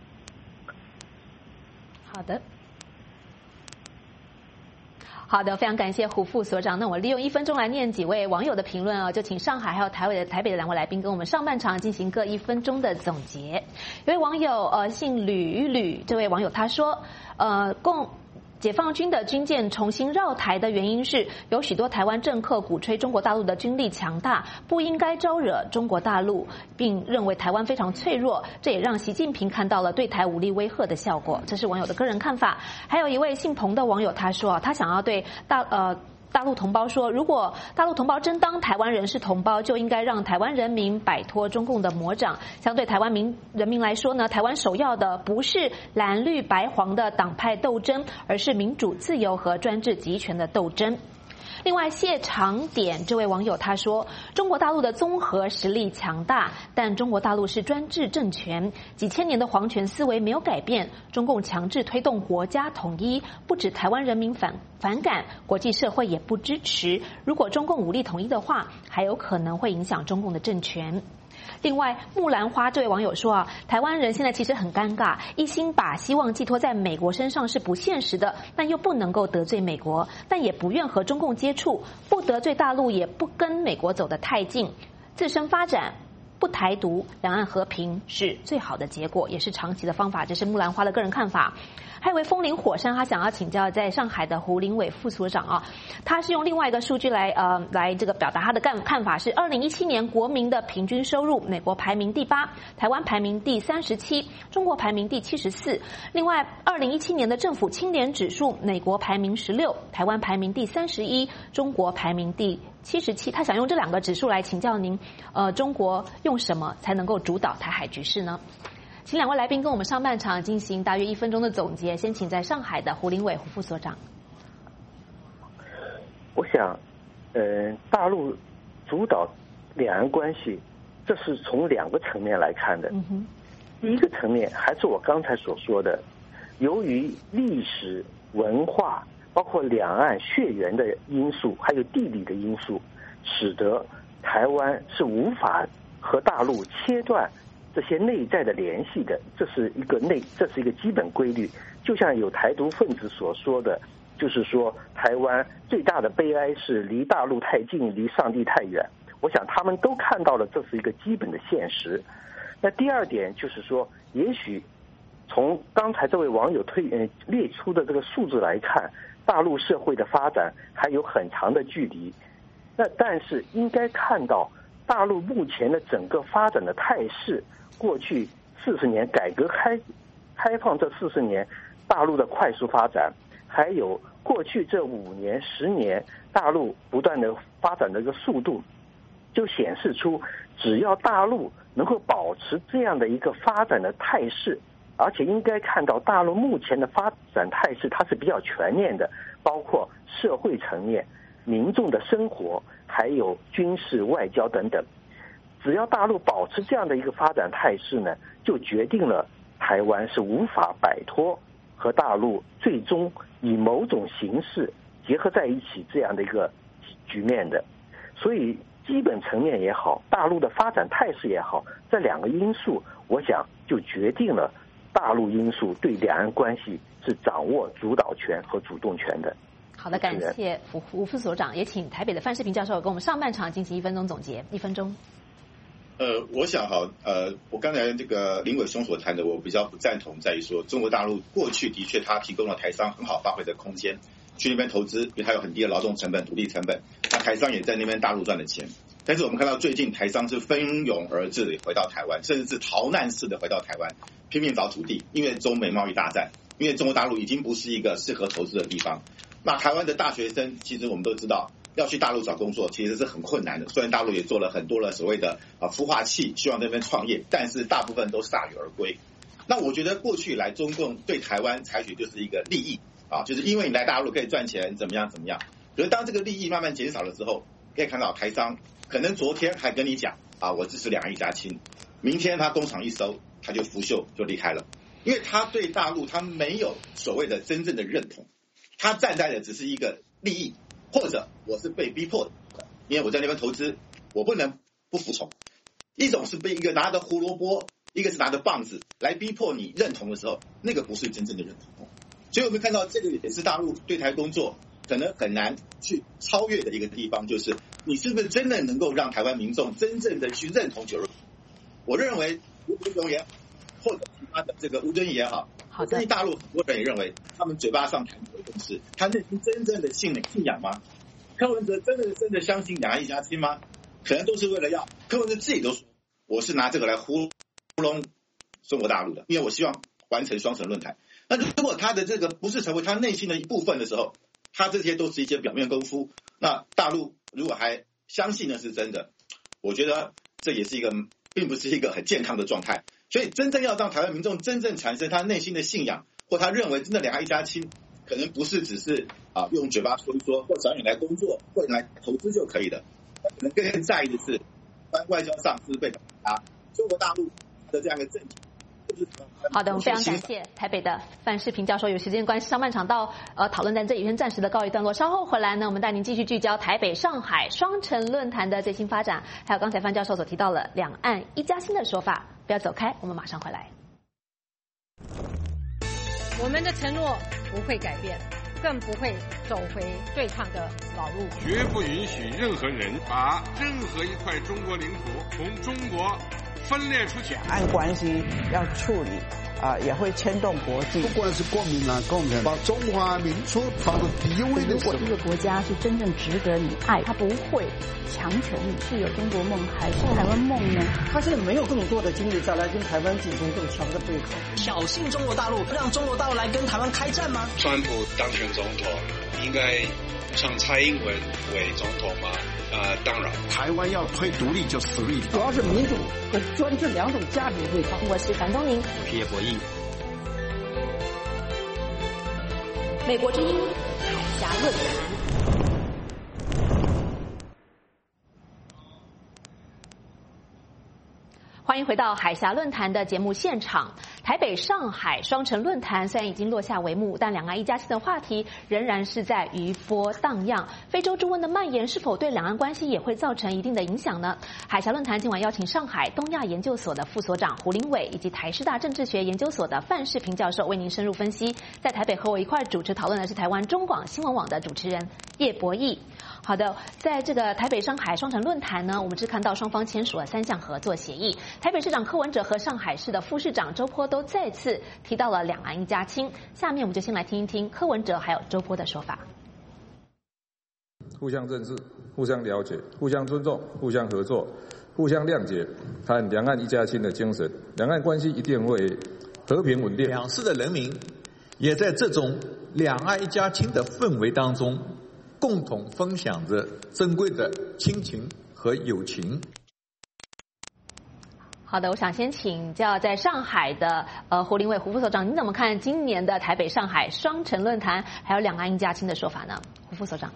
好的，非常感谢胡副所长。那我利用1分钟来念几位网友的评论啊，就请上海还有台北的2位来宾跟我们上半场进行各1分钟的总结。有位网友姓吕，这位网友他说，解放军的军舰重新绕台的原因是有许多台湾政客鼓吹中国大陆的军力强大，不应该招惹中国大陆，并认为台湾非常脆弱，这也让习近平看到了对台武力威吓的效果。这是网友的个人看法。还有一位姓彭的网友他说，他想要对大陆同胞说，如果大陆同胞真当台湾人是同胞，就应该让台湾人民摆脱中共的魔掌。相对台湾人民来说呢，台湾首要的不是蓝绿白黄的党派斗争，而是民主自由和专制集权的斗争。另外，谢长典这位网友他说，中国大陆的综合实力强大，但中国大陆是专制政权，几千年的皇权思维没有改变，中共强制推动国家统一，不止台湾人民反感，国际社会也不支持。如果中共武力统一的话，还有可能会影响中共的政权。另外，木兰花这位网友说台湾人现在其实很尴尬，一心把希望寄托在美国身上是不现实的，但又不能够得罪美国，但也不愿和中共接触，不得罪大陆，也不跟美国走得太近，自身发展不台独，两岸和平是最好的结果，也是长期的方法。这是木兰花的个人看法。还有位风林火山，他想要请教在上海的胡林伟副所长他是用另外一个数据来这个表达他的看法，是2017年国民的平均收入，美国排名第8，台湾排名第37，中国排名第74。另外，2017年的政府青年指数，美国排名16，台湾排名第31，中国排名第77。他想用这2个指数来请教您，中国用什么才能够主导台海局势呢？请2位来宾跟我们上半场进行大约1分钟的总结。先请在上海的胡林伟胡副所长。 我想，大陆主导两岸关系，这是从2个层面来看的。第一个层面还是我刚才所说的，由于历史文化， 包括两岸血缘的因素，还有地理的因素，使得台湾是无法和大陆切断这些内在的联系的，这是一个基本规律。就像有台独分子所说的，就是说台湾最大的悲哀是离大陆太近，离上帝太远。我想他们都看到了这是一个基本的现实。那第二点就是说，也许从刚才这位网友列出的这个数字来看，大陆社会的发展还有很长的距离。那但是应该看到大陆目前的整个发展的态势，过去40年改革开放这40年大陆的快速发展，还有过去这5年10年大陆不断的发展的一个速度，就显示出只要大陆能够保持这样的一个发展的态势，而且应该看到大陆目前的发展态势它是比较全面的，包括社会层面、民众的生活，还有军事外交等等。只要大陆保持这样的一个发展态势呢，就决定了台湾是无法摆脱和大陆最终以某种形式结合在一起这样的一个局面的。所以基本层面也好，大陆的发展态势也好，这两个因素我想就决定了大陆因素对两岸关系是掌握主导权和主动权的。 好的，感谢吴副所长，也请台北的范世平教授给我们上半场进行1分钟总结。1分钟。 我想我刚才这个林伟兄所谈的，我比较不赞同，在于说中国大陆过去的确它提供了台商很好发挥的空间，去那边投资，因为它有很低的劳动成本、土地成本，那台商也在那边大陆赚了钱。但是我们看到最近台商是蜂拥而至的回到台湾，甚至是逃难式的回到台湾，拼命找土地，因为中美贸易大战，因为中国大陆已经不是一个适合投资的地方。那台湾的大学生其实我们都知道，要去大陆找工作其实是很困难的，虽然大陆也做了很多的所谓的孵化器，希望那边创业，但是大部分都铩羽而归。那我觉得过去以来中共对台湾采取就是一个利益就是因为你来大陆可以赚钱怎么样怎么样。可是当这个利益慢慢减少了之后，可以看到台商可能昨天还跟你讲我支持两岸一家亲，明天他工厂一收他就拂袖就离开了，因为他对大陆他没有所谓的真正的认同，他站在的只是一个利益，或者我是被逼迫的，因为我在那边投资，我不能不服从。一种是被一个拿着胡萝卜，一个是拿着棒子来逼迫你认同的时候，那个不是真正的认同。所以我们看到这个也是大陆对台工作可能很难去超越的一个地方，就是你是不是真的能够让台湾民众真正的去认同926？我认为吴敦荣也好，或者其他的这个吴敦义也好，我相信大陆很多人也认为，他们嘴巴上谈的共识，他内心真正的信仰吗？柯文哲真的相信两岸一家亲吗？可能都是为了要柯文哲自己都说，我是拿这个来糊弄中国大陆的，因为我希望完成双城论坛。那如果他的这个不是成为他内心的一部分的时候，他这些都是一些表面功夫。那大陆如果还相信的是真的，我觉得这也是一个并不是一个很健康的状态。所以真正要让台湾民众真正产生他内心的信仰，或他认为真的两岸一家亲，可能不是只是用嘴巴说一说，或找你来工作，或者来投资就可以的。他可能更在意的是，外交上是被中国大陆的这样一个政体。 好的，我们非常感谢台北的范世平教授。有时间关系，上半场到讨论在这里先暂时的告一段落。稍后回来呢，我们带您继续聚焦台北、上海双城论坛的最新发展，还有刚才范教授所提到了两岸一家亲的说法。不要走开，我们马上回来。 我们的承诺不会改变，更不会走回对抗的老路。 绝不允许任何人把任何一块中国领土从中国分裂出去。 按关系要处理也会牵动国际。 不管是国民共产把中华民族放到第一位的时候， 如果一个国家是真正值得你爱，他不会强求你是有中国梦还是台湾梦呢？ 他现在没有更多的精力再来跟台湾进行更强的对抗， 挑衅中国大陆，让中国大陆来跟台湾开战吗？ 川普当选总统，应该让蔡英文为总统吗？当然， 台湾要推独立就实力， 主要是民主和专制两种价值对抗。 我是樊东宁， 我是叶博弈。 美国之音海峡论坛。欢迎回到海峡论坛的节目现场。 台北、上海双城论坛虽然已经落下帷幕，但两岸一家亲的话题仍然是在余波荡漾。非洲猪瘟的蔓延是否对两岸关系也会造成一定的影响呢？海峡论坛今晚邀请上海东亚研究所的副所长胡林伟以及台师大政治学研究所的范世平教授为您深入分析。在台北和我一块主持讨论的是台湾中广新闻网的主持人叶博弈。好的，在这个台北上海双城论坛呢，我们是看到双方签署了3项合作协议。台北市长柯文哲和上海市的副市长周波都再次提到了两岸一家亲。下面我们就先来听一听柯文哲还有周波的说法。 互相认识、互相了解、互相尊重、互相合作、互相谅解，谈两岸一家亲的精神，两岸关系一定会和平稳定。 两市的人民也在这种两岸一家亲的氛围当中，共同分享着珍贵的亲情和友情。 好的，我想先请教在上海的胡林伟胡副所长，你怎么看今年的台北上海双城论坛还有两岸一家亲的说法呢？胡副所长。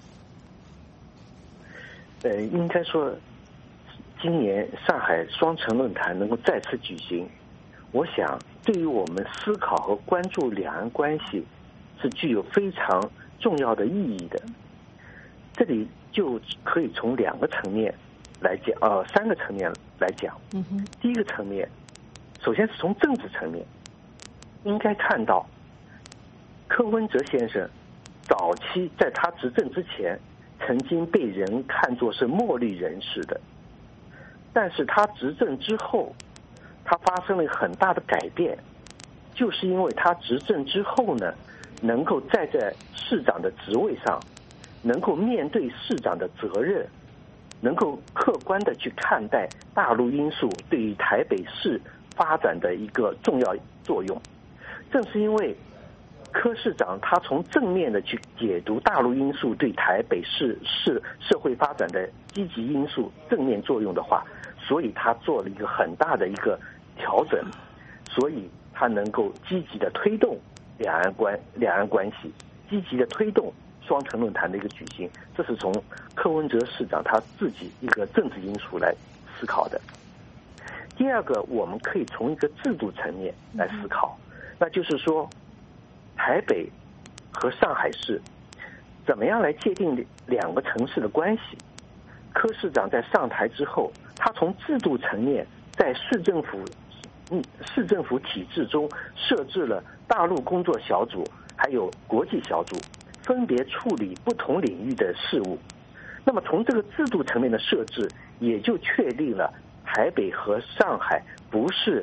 应该说，今年上海双城论坛能够再次举行，我想对于我们思考和关注两岸关系是具有非常重要的意义的。这里就可以从2个层面来讲，3个层面来讲。第一个层面，首先是从政治层面，应该看到柯文哲先生早期在他执政之前，曾经被人看作是墨绿人士的，但是他执政之后，他发生了很大的改变，就是因为他执政之后呢，能够站在市长的职位上，能够面对市长的责任，能够客观的去看待大陆因素对于台北市发展的一个重要作用。正是因为柯市长他从正面的去解读大陆因素对台北市社会发展的积极因素正面作用的话，所以他做了一个很大的一个调整，所以他能够积极的推动两岸关系，积极的推动双城论坛的一个举行。这是从柯文哲市长他自己一个政治因素来思考的。第二个，我们可以从一个制度层面来思考，那就是说台北和上海市怎么样来界定2个城市的关系。柯市长在上台之后，他从制度层面在市政府体制中设置了大陆工作小组还有国际小组，分别处理不同领域的事务。那么从这个制度层面的设置，也就确定了台北和上海不是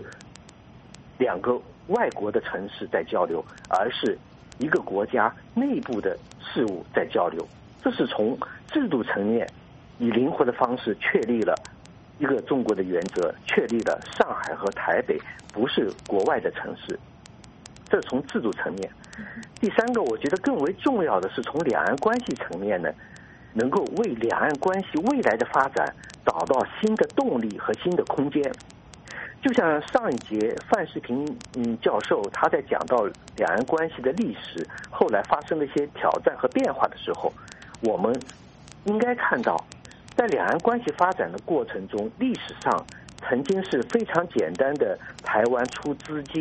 2个外国的城市在交流，而是一个国家内部的事务在交流。这是从制度层面以灵活的方式确立了一个中国的原则，确立了上海和台北不是国外的城市。这是从制度层面。第3个，我觉得更为重要的是从两岸关系层面呢，能够为两岸关系未来的发展找到新的动力和新的空间。就像上一节范世平教授他在讲到两岸关系的历史，后来发生了一些挑战和变化的时候，我们应该看到，在两岸关系发展的过程中，历史上曾经是非常简单的，台湾出资金，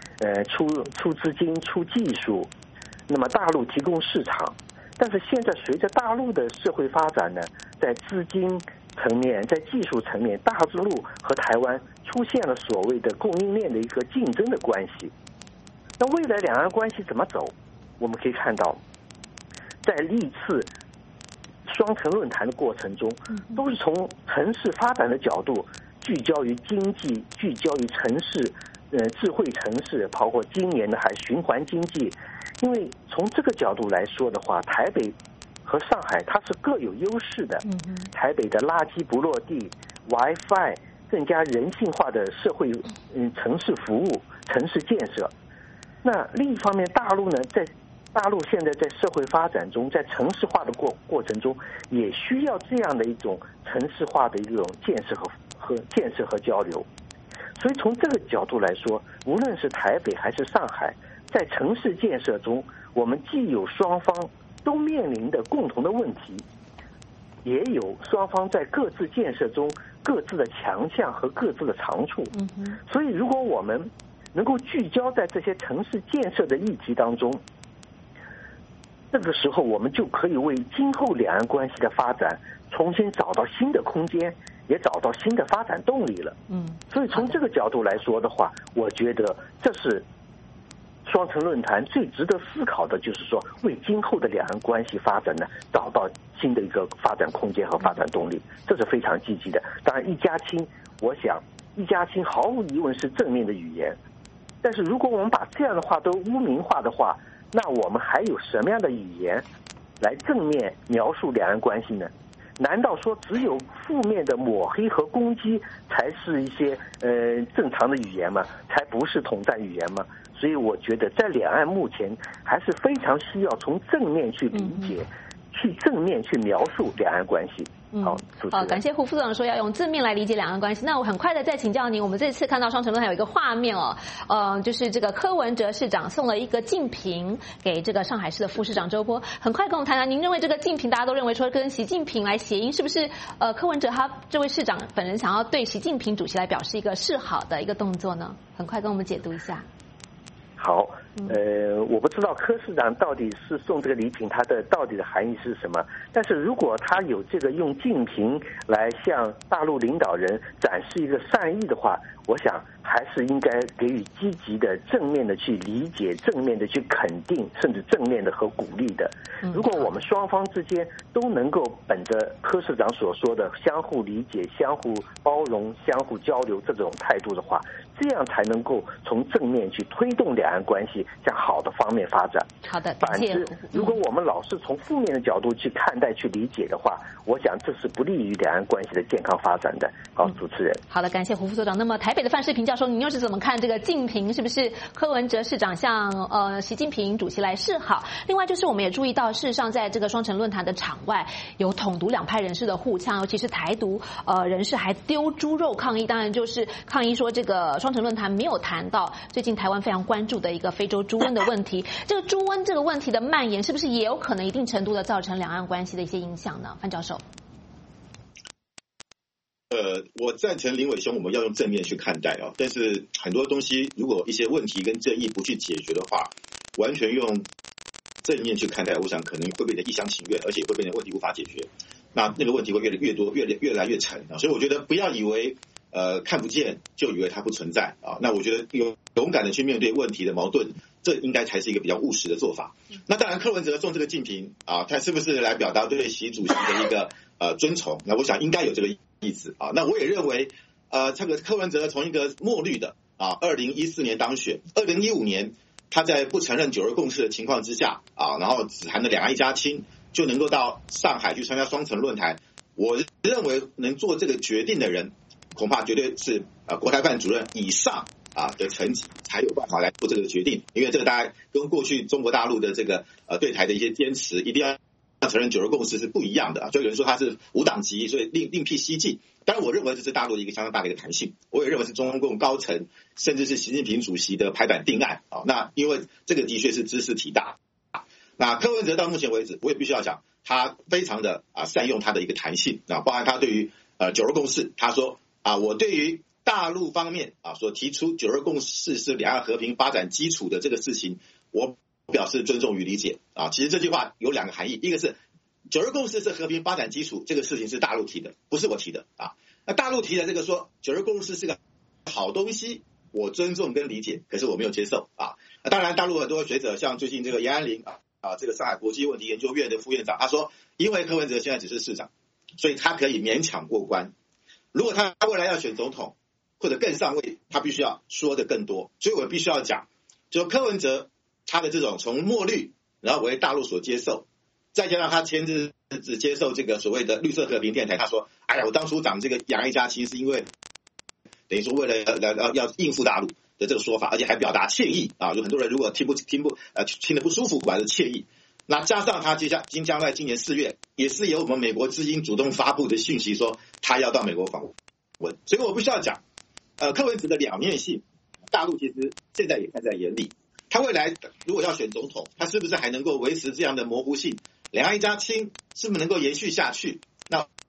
出技术，那么大陆提供市场。但是现在随着大陆的社会发展呢，在资金层面，在技术层面，大陆和台湾出现了所谓的供应链的一个竞争的关系。那未来两岸关系怎么走？我们可以看到，在历次双城论坛的过程中，都是从城市发展的角度，聚焦于经济，聚焦于城市，智慧城市，包括今年的还循环经济。因为从这个角度来说的话，台北和上海它是各有优势的。台北的垃圾不落地 ，WiFi 更加人性化的社会城市服务、城市建设。那另一方面，大陆现在在社会发展中，在城市化的过程中，也需要这样的一种城市化的一种建设和交流。所以从这个角度来说，无论是台北还是上海，在城市建设中，我们既有双方都面临的共同的问题，也有双方在各自建设中各自的强项和各自的长处。所以如果我们能够聚焦在这些城市建设的议题当中，这个时候我们就可以为今后两岸关系的发展重新找到新的空间，也找到新的发展动力了。所以从这个角度来说的话，我觉得这是双城论坛最值得思考的，就是说为今后的两岸关系发展呢找到新的一个发展空间和发展动力，这是非常积极的。当然一家亲，我想一家亲毫无疑问是正面的语言，但是如果我们把这样的话都污名化的话，那我们还有什么样的语言来正面描述两岸关系呢？难道说只有负面的抹黑和攻击才是一些正常的语言吗？才不是统战语言吗？所以我觉得在两岸目前还是非常需要从正面去理解，去正面去描述两岸关系。好， 感谢胡副总长说要用正面来理解两岸关系。那我很快的再请教您，我们这次看到双城论坛有一个画面就是这个柯文哲市长送了一个竞评给这个上海市的副市长周波。很快跟我们谈谈，您认为这个竞评大家都认为说跟习近平来谐音，是不是柯文哲他这位市长本人想要对习近平主席来表示一个示好的一个动作呢？很快跟我们解读一下。 好，我不知道柯市长到底是送这个礼品，它的到底的含义是什么？但是如果他有这个用竞评来向大陆领导人展示一个善意的话，我想还是应该给予积极的、正面的去理解、正面的去肯定，甚至正面的和鼓励的。如果我们双方之间都能够本着柯市长所说的相互理解、相互包容、相互交流这种态度的话，这样才能够从正面去推动两岸关系向好的方面发展。 好的， 反之，如果我们老是从负面的角度去看待、去理解的话，我想这是不利于两岸关系的健康发展的。好，主持人。 好的，感谢胡副所长。那么台北的范世平教授，您又是怎么看这个竞评？是不是柯文哲市长向习近平主席来示好？另外就是我们也注意到，事实上在这个双城论坛的场外有统独两派人士的互呛，尤其是台独人士还丢猪肉抗议，当然就是抗议说这个双城论坛没有谈到最近台湾非常关注的一个非洲猪瘟的问题。这个猪瘟这个问题的蔓延，是不是也有可能一定程度的造成两岸关系的一些影响呢？范教授。 我赞成林伟兄，我们要用正面去看待但是很多东西如果一些问题跟争议不去解决的话，完全用正面去看待，我想可能会变成一厢情愿，而且会变成问题无法解决，那个问题会越来越多，越来越沉所以我觉得不要以为看不见就以为它不存在那我觉得勇敢的去面对问题的矛盾，这应该才是一个比较务实的做法。那当然柯文哲送这个竞评他是不是来表达对习主席的一个尊崇，那我想应该有这个意思那我也认为这个柯文哲从一个墨绿的2014年当选，2015年他在不承认九二共识的情况之下然后只谈了两岸一家亲，就能够到上海去参加双城论坛。我认为能做这个决定的人，恐怕绝对是国台办主任以上的层级才有办法来做这个决定，因为这个大概跟过去中国大陆的这个对台的一些坚持，一定要承认九二共识是不一样的所以有人说他是无党籍，所以另辟蹊径。当然我认为这是大陆的一个相当大的一个弹性，我也认为是中共高层甚至是习近平主席的拍板定案那因为这个的确是知识体大。那柯文哲到目前为止，我也必须要讲，他非常的善用他的一个弹性包含他对于九二共识，他说我对于大陆方面所提出九二共识是两岸和平发展基础的这个事情，我表示尊重与理解其实这句话有两个含义，一个是九二共识是和平发展基础，这个事情是大陆提的，不是我提的那大陆提的这个说九二共识是个好东西，我尊重跟理解，可是我没有接受当然大陆很多学者，像最近这个严安林这个上海国际问题研究院的副院长，他说因为柯文哲现在只是市长，所以他可以勉强过关，如果他未来要选总统或者更上位，他必须要说的更多。所以我必须要讲，就柯文哲他的这种从墨绿然后为大陆所接受，再加上他前日子接受这个所谓的绿色和平电台，他说哎呀，我当初讲这个两岸一家亲是因为等于说为了要应付大陆的这个说法，而且还表达歉意有很多人如果听得不舒服，表示歉意。那加上他即将在今年4月，也是由我们美国之音主动发布的讯息说他要到美国访问，所以我必须要讲柯文哲的两面性，大陆其实现在也看在眼里。他未来如果要选总统，他是不是还能够维持这样的模糊性？两岸一家亲是不是能够延续下去？那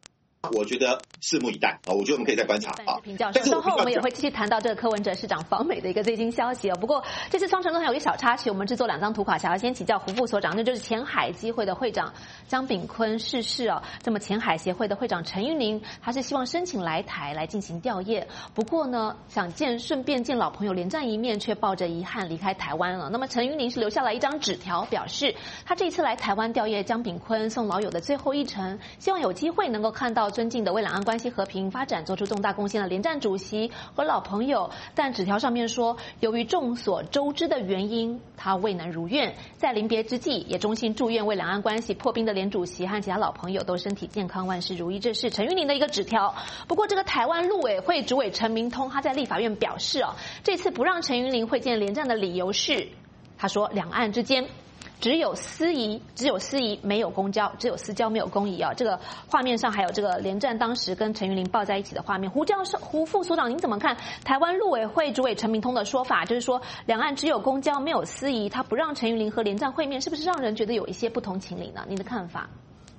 我觉得拭目以待啊，我觉得我们可以再观察啊。 但是稍后我们也会继续谈到这个柯文哲市长访美的一个最新消息哦。不过这次双城论坛有一个小插曲，我们制作2张图卡，想要先请教胡副所长，那就是前海基会的会长江炳坤逝世哦。那么前海协会的会长陈玉玲，他是希望申请来台来进行吊唁，不过呢，想顺便见老朋友连战一面，却抱着遗憾离开台湾了。那么陈玉玲是留下了一张纸条，表示他这一次来台湾吊唁江炳坤，送老友的最后一程，希望有机会能够看到尊敬的为两岸关系和平发展做出重大贡献的连战主席和老朋友。但纸条上面说，由于众所周知的原因，他未能如愿。在临别之际，也衷心祝愿为两岸关系破冰的连主席和其他老朋友都身体健康，万事如意。这是陈玉玲的一个纸条。不过这个台湾陆委会主委陈明通，他在立法院表示这次不让陈玉玲会见连战的理由是，他说两岸之间只有私谊没有公交，只有私交没有公谊啊。这个画面上还有这个连战当时跟陈玉玲抱在一起的画面。胡副所长，您怎么看台湾陆委会主委陈明通的说法，就是说两岸只有公交没有私谊，他不让陈玉玲和连战会面，是不是让人觉得有一些不同情理呢？您的看法？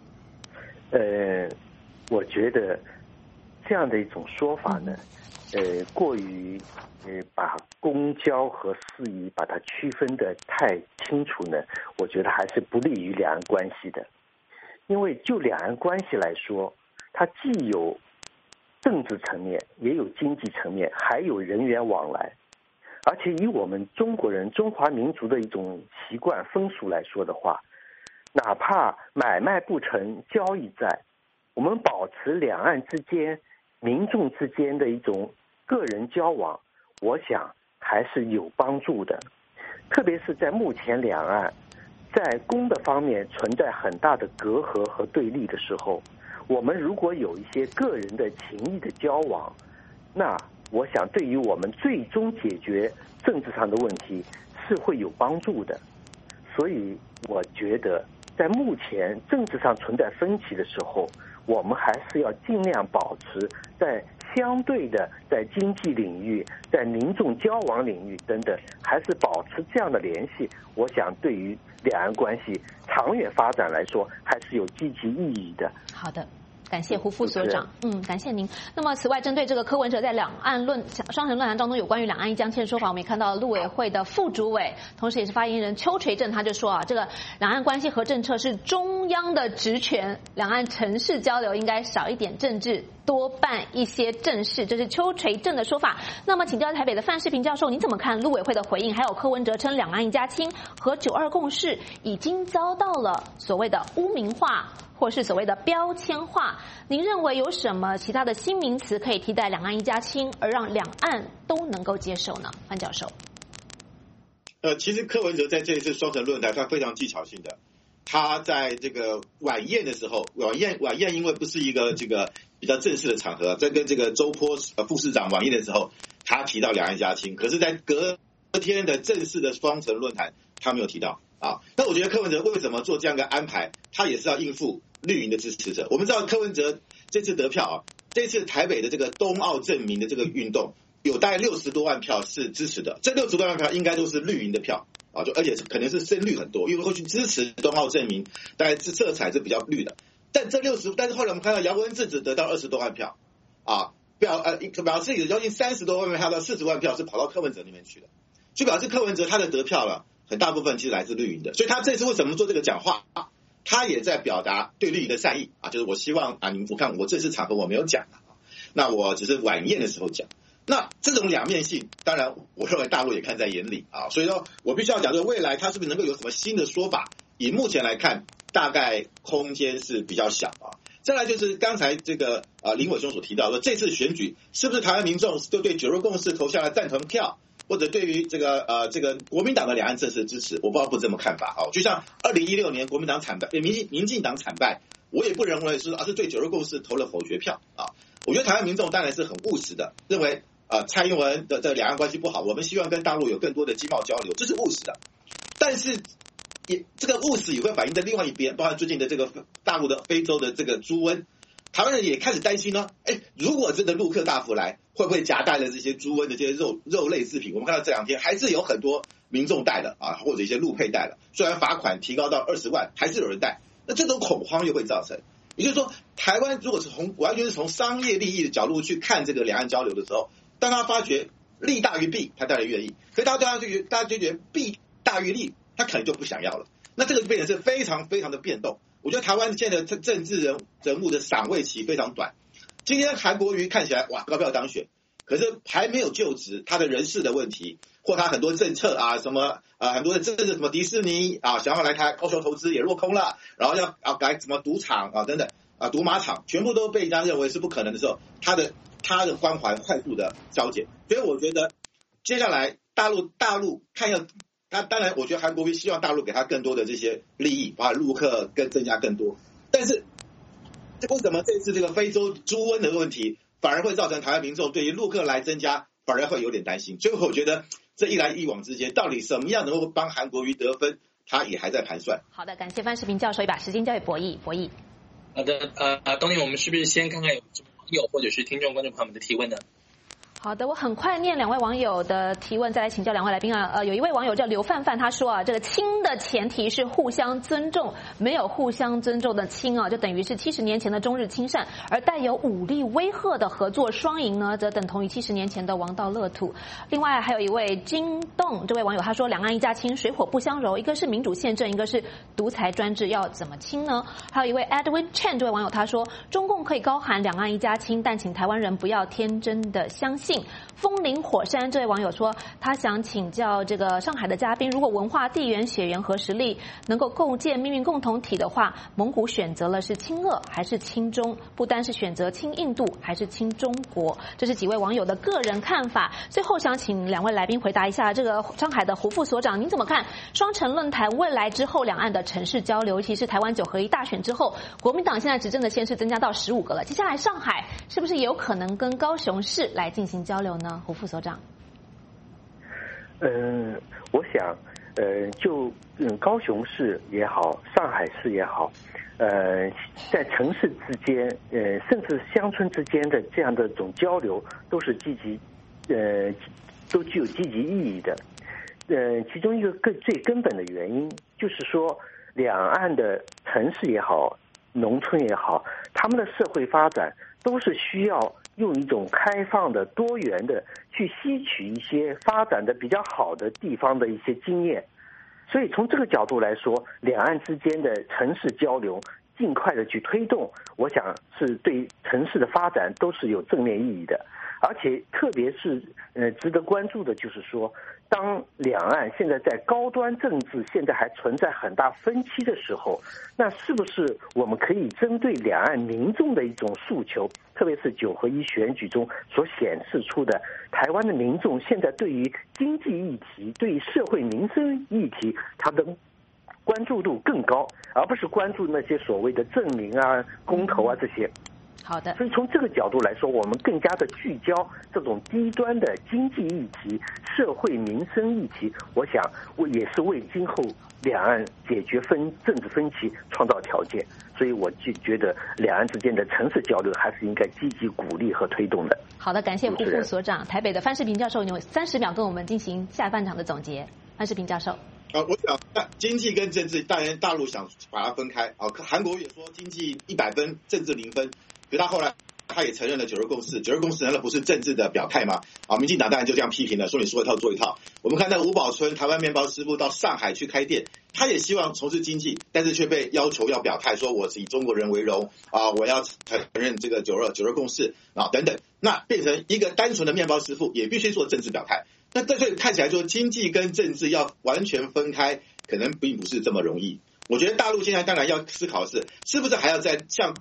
我觉得这样的一种说法呢，过于把公交和私谊把它区分的太清楚呢，我觉得还是不利于两岸关系的。因为就两岸关系来说，它既有政治层面，也有经济层面，还有人员往来。而且以我们中国人中华民族的一种习惯风俗来说的话，哪怕买卖不成交易在，我们保持两岸之间民众之间的一种个人交往，我想还是有帮助的。特别是在目前两岸在公的方面存在很大的隔阂和对立的时候，我们如果有一些个人的情谊的交往，那我想对于我们最终解决政治上的问题是会有帮助的。所以我觉得在目前政治上存在分歧的时候，我们还是要尽量保持在相对的在经济领域，在民众交往领域等等，还是保持这样的联系，我想对于两岸关系长远发展来说还是有积极意义的。 好的，感谢胡副所长。感谢您。那么此外，针对这个柯文哲在双城论坛当中有关于两岸一江签的说法，我们也看到陆委会的副主委，同时也是发言人邱垂正，他就说这个两岸关系和政策是中央的职权，两岸城市交流应该少一点政治，多办一些正事，这是邱垂正的说法。那么请教台北的范世平教授，你怎么看陆委会的回应？还有柯文哲称两岸一家亲和9·2共识已经遭到了所谓的污名化，或是所谓的标签化，您认为有什么其他的新名词可以替代两岸一家亲，而让两岸都能够接受呢？范教授。 其实柯文哲在这一次双城论坛，他非常技巧性的，他在这个晚宴的时候，晚宴因为不是一个这个比较正式的场合，在跟这个周波副市长晚宴的时候，他提到两岸一家亲，可是在隔天的正式的双城论坛，他没有提到啊。那我觉得柯文哲为什么做这样的安排，他也是要应付绿营的支持者。我们知道柯文哲这次得票这次台北的这个冬奥正名的这个运动，有大概60多万票是支持的，这60多万票应该都是绿营的票而且可能是深绿很多，因为会去支持冬奥正名，大概是色彩是比较绿的。但是后来我们看到姚文智只得到20多万票表示有将近30多万票到40万票是跑到柯文哲那边去的，就表示柯文哲他的得票了很大部分其实来自绿营的。所以他这次为什么做这个讲话他也在表达对绿营的善意就是我希望你们看我这次场合我没有讲那我只是晚宴的时候讲。那这种两面性，当然我认为大陆也看在眼里所以说我必须要讲说未来他是不是能够有什么新的说法，以目前来看大概空间是比较小再来就是刚才这个林伟兄所提到的，这次选举是不是台湾民众都对9·2共识投下了赞同票，或者对于这个国民党的两岸政策支持，我不知道不这么看法就像2016年国民党惨败，民进党惨败，我也不认为是对9·2共识投了否决票我觉得台湾民众当然是很务实的，认为蔡英文的这两岸关系不好，我们希望跟大陆有更多的经贸交流，这是务实的。但是这个务实也会反映在另外一边，包括最近的这个大陆的非洲的这个猪瘟，台湾人也开始担心如果真的陆客大幅来，会不会夹带了这些猪瘟的这些肉类制品？我们看到这2天还是有很多民众带了或者一些陆配带了，虽然罚款提高到20万，还是有人带，那这种恐慌又会造成也就是说，台湾如果是完全是从商业利益的角度去看这个两岸交流的时候，当他发觉利大于弊，他当然愿意。可是大家就觉得弊大于利，他可能就不想要了。那这个就变成是非常非常的变动。我觉得台湾现在的政治人物的赏味期非常短。今天韩国瑜看起来哇高票当选，可是还没有就职，他的人事的问题，或他很多政策啊，什么很多的政策，什么迪士尼啊，想要来高雄投资也落空了，然后要改什么赌场啊等等啊，赌马场，全部都被人家认为是不可能的时候，他的光环快速的消减。所以我觉得接下来大陆看要他，当然我觉得韩国瑜希望大陆给他更多的这些利益，把陆客增加更多，但是为什么这次这个非洲猪瘟的问题反而会造成台湾民众对于陆客来增加反而会有点担心？所以我觉得这一来一往之间，到底什么样能够帮韩国瑜得分，他也还在盘算。 好的，感谢范世平教授，也把时间交给博弈。 好的，东尼，我们是不是先看看有什么网友或者是听众观众朋友们的提问呢？ 好的，我很快念两位网友的提问，再来请教两位来宾啊。有一位网友叫刘范范，他说啊，这个亲的前提是互相尊重，没有互相尊重的亲啊，就等于是70年前的中日亲善，而带有武力威吓的合作双赢呢，则等同于70年前的王道乐土。另外还有一位金栋这位网友，他说两岸一家亲，水火不相容，一个是民主宪政，一个是独裁专制，要怎么亲呢？还有一位 Edwin Chen 这位网友，他说中共可以高喊两岸一家亲，但请台湾人不要天真的相信。风林火山这位网友说，他想请教这个上海的嘉宾，如果文化、地缘、血缘和实力能够构建命运共同体的话，蒙古选择了是亲俄还是亲中？不单是选择亲印度还是亲中国？这是几位网友的个人看法。最后想请两位来宾回答一下，这个上海的胡副所长，您怎么看双城论坛未来之后两岸的城市交流，尤其是台湾9合1大选之后，国民党现在执政的县市增加到15个了，接下来上海是不是也有可能跟高雄市来进行交流呢？胡副所长， 我想，就高雄市也好，上海市也好，在城市之间，甚至乡村之间的这样的一种交流，都是都具有积极意义的。其中一个最根本的原因，就是说，两岸的城市也好，农村也好，他们的社会发展都是需要用一种开放的、多元的去吸取一些发展的比较好的地方的一些经验，所以从这个角度来说，两岸之间的城市交流尽快的去推动，我想是对城市的发展都是有正面意义的。而且特别是值得关注的就是说，当两岸现在在高端政治现在还存在很大分歧的时候，那是不是我们可以针对两岸民众的一种诉求，特别是9合1选举中所显示出的台湾的民众现在对于经济议题、对于社会民生议题，他的关注度更高，而不是关注那些所谓的证明啊、公投啊这些。 好的， 所以从这个角度来说，我们更加的聚焦这种低端的经济议题、社会民生议题，我想也是为今后两岸解决政治分歧创造条件。所以我就觉得两岸之间的城市交流还是应该积极鼓励和推动的。 好的，感谢胡副所长。台北的范世平教授，你有30秒跟我们进行下半场的总结。范世平教授。 我想经济跟政治，当然大陆想把它分开。韩国也说经济100分，政治0分。可是他后来他也承认了9·2共识，9·2共识难道不是政治的表态吗？民进党当然就这样批评了，说你说一套做一套。我们看到吴宝春台湾面包师傅到上海去开店，他也希望从事经济，但是却被要求要表态，说我是以中国人为荣我要承认这个9·2共识等等。那变成一个单纯的面包师傅，也必须做政治表态。那这看起来说经济跟政治要完全分开，可能并不是这么容易。我觉得大陆现在当然要思考的是不是还要在像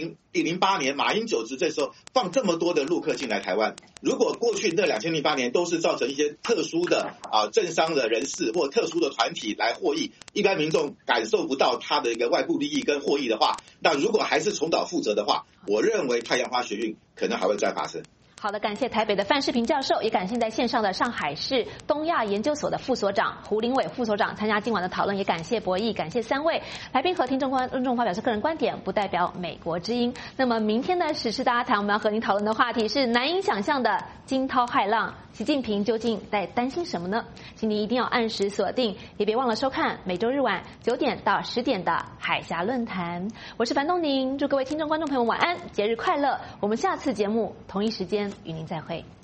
2008年马英九执政时候放这么多的陆客进来台湾？如果过去那2008年都是造成一些特殊的政商的人士或特殊的团体来获益，一般民众感受不到他的一个外部利益跟获益的话，那如果还是重蹈覆辙的话，我认为太阳花学运可能还会再发生。 好的，感谢台北的范世平教授，也感谢在线上的上海市东亚研究所的副所长胡林伟副所长参加今晚的讨论，也感谢博弈，感谢3位来宾和听众观众发表是个人观点，不代表美国之音。那么明天的时事大家谈，我们要和您讨论的话题是难以想象的惊涛骇浪习近平究竟在担心什么呢？请你一定要按时锁定，也别忘了收看每周日晚9点到10点的海峡论坛。我是樊东宁，祝各位听众观众朋友晚安，节日快乐！我们下次节目同一时间与您再会。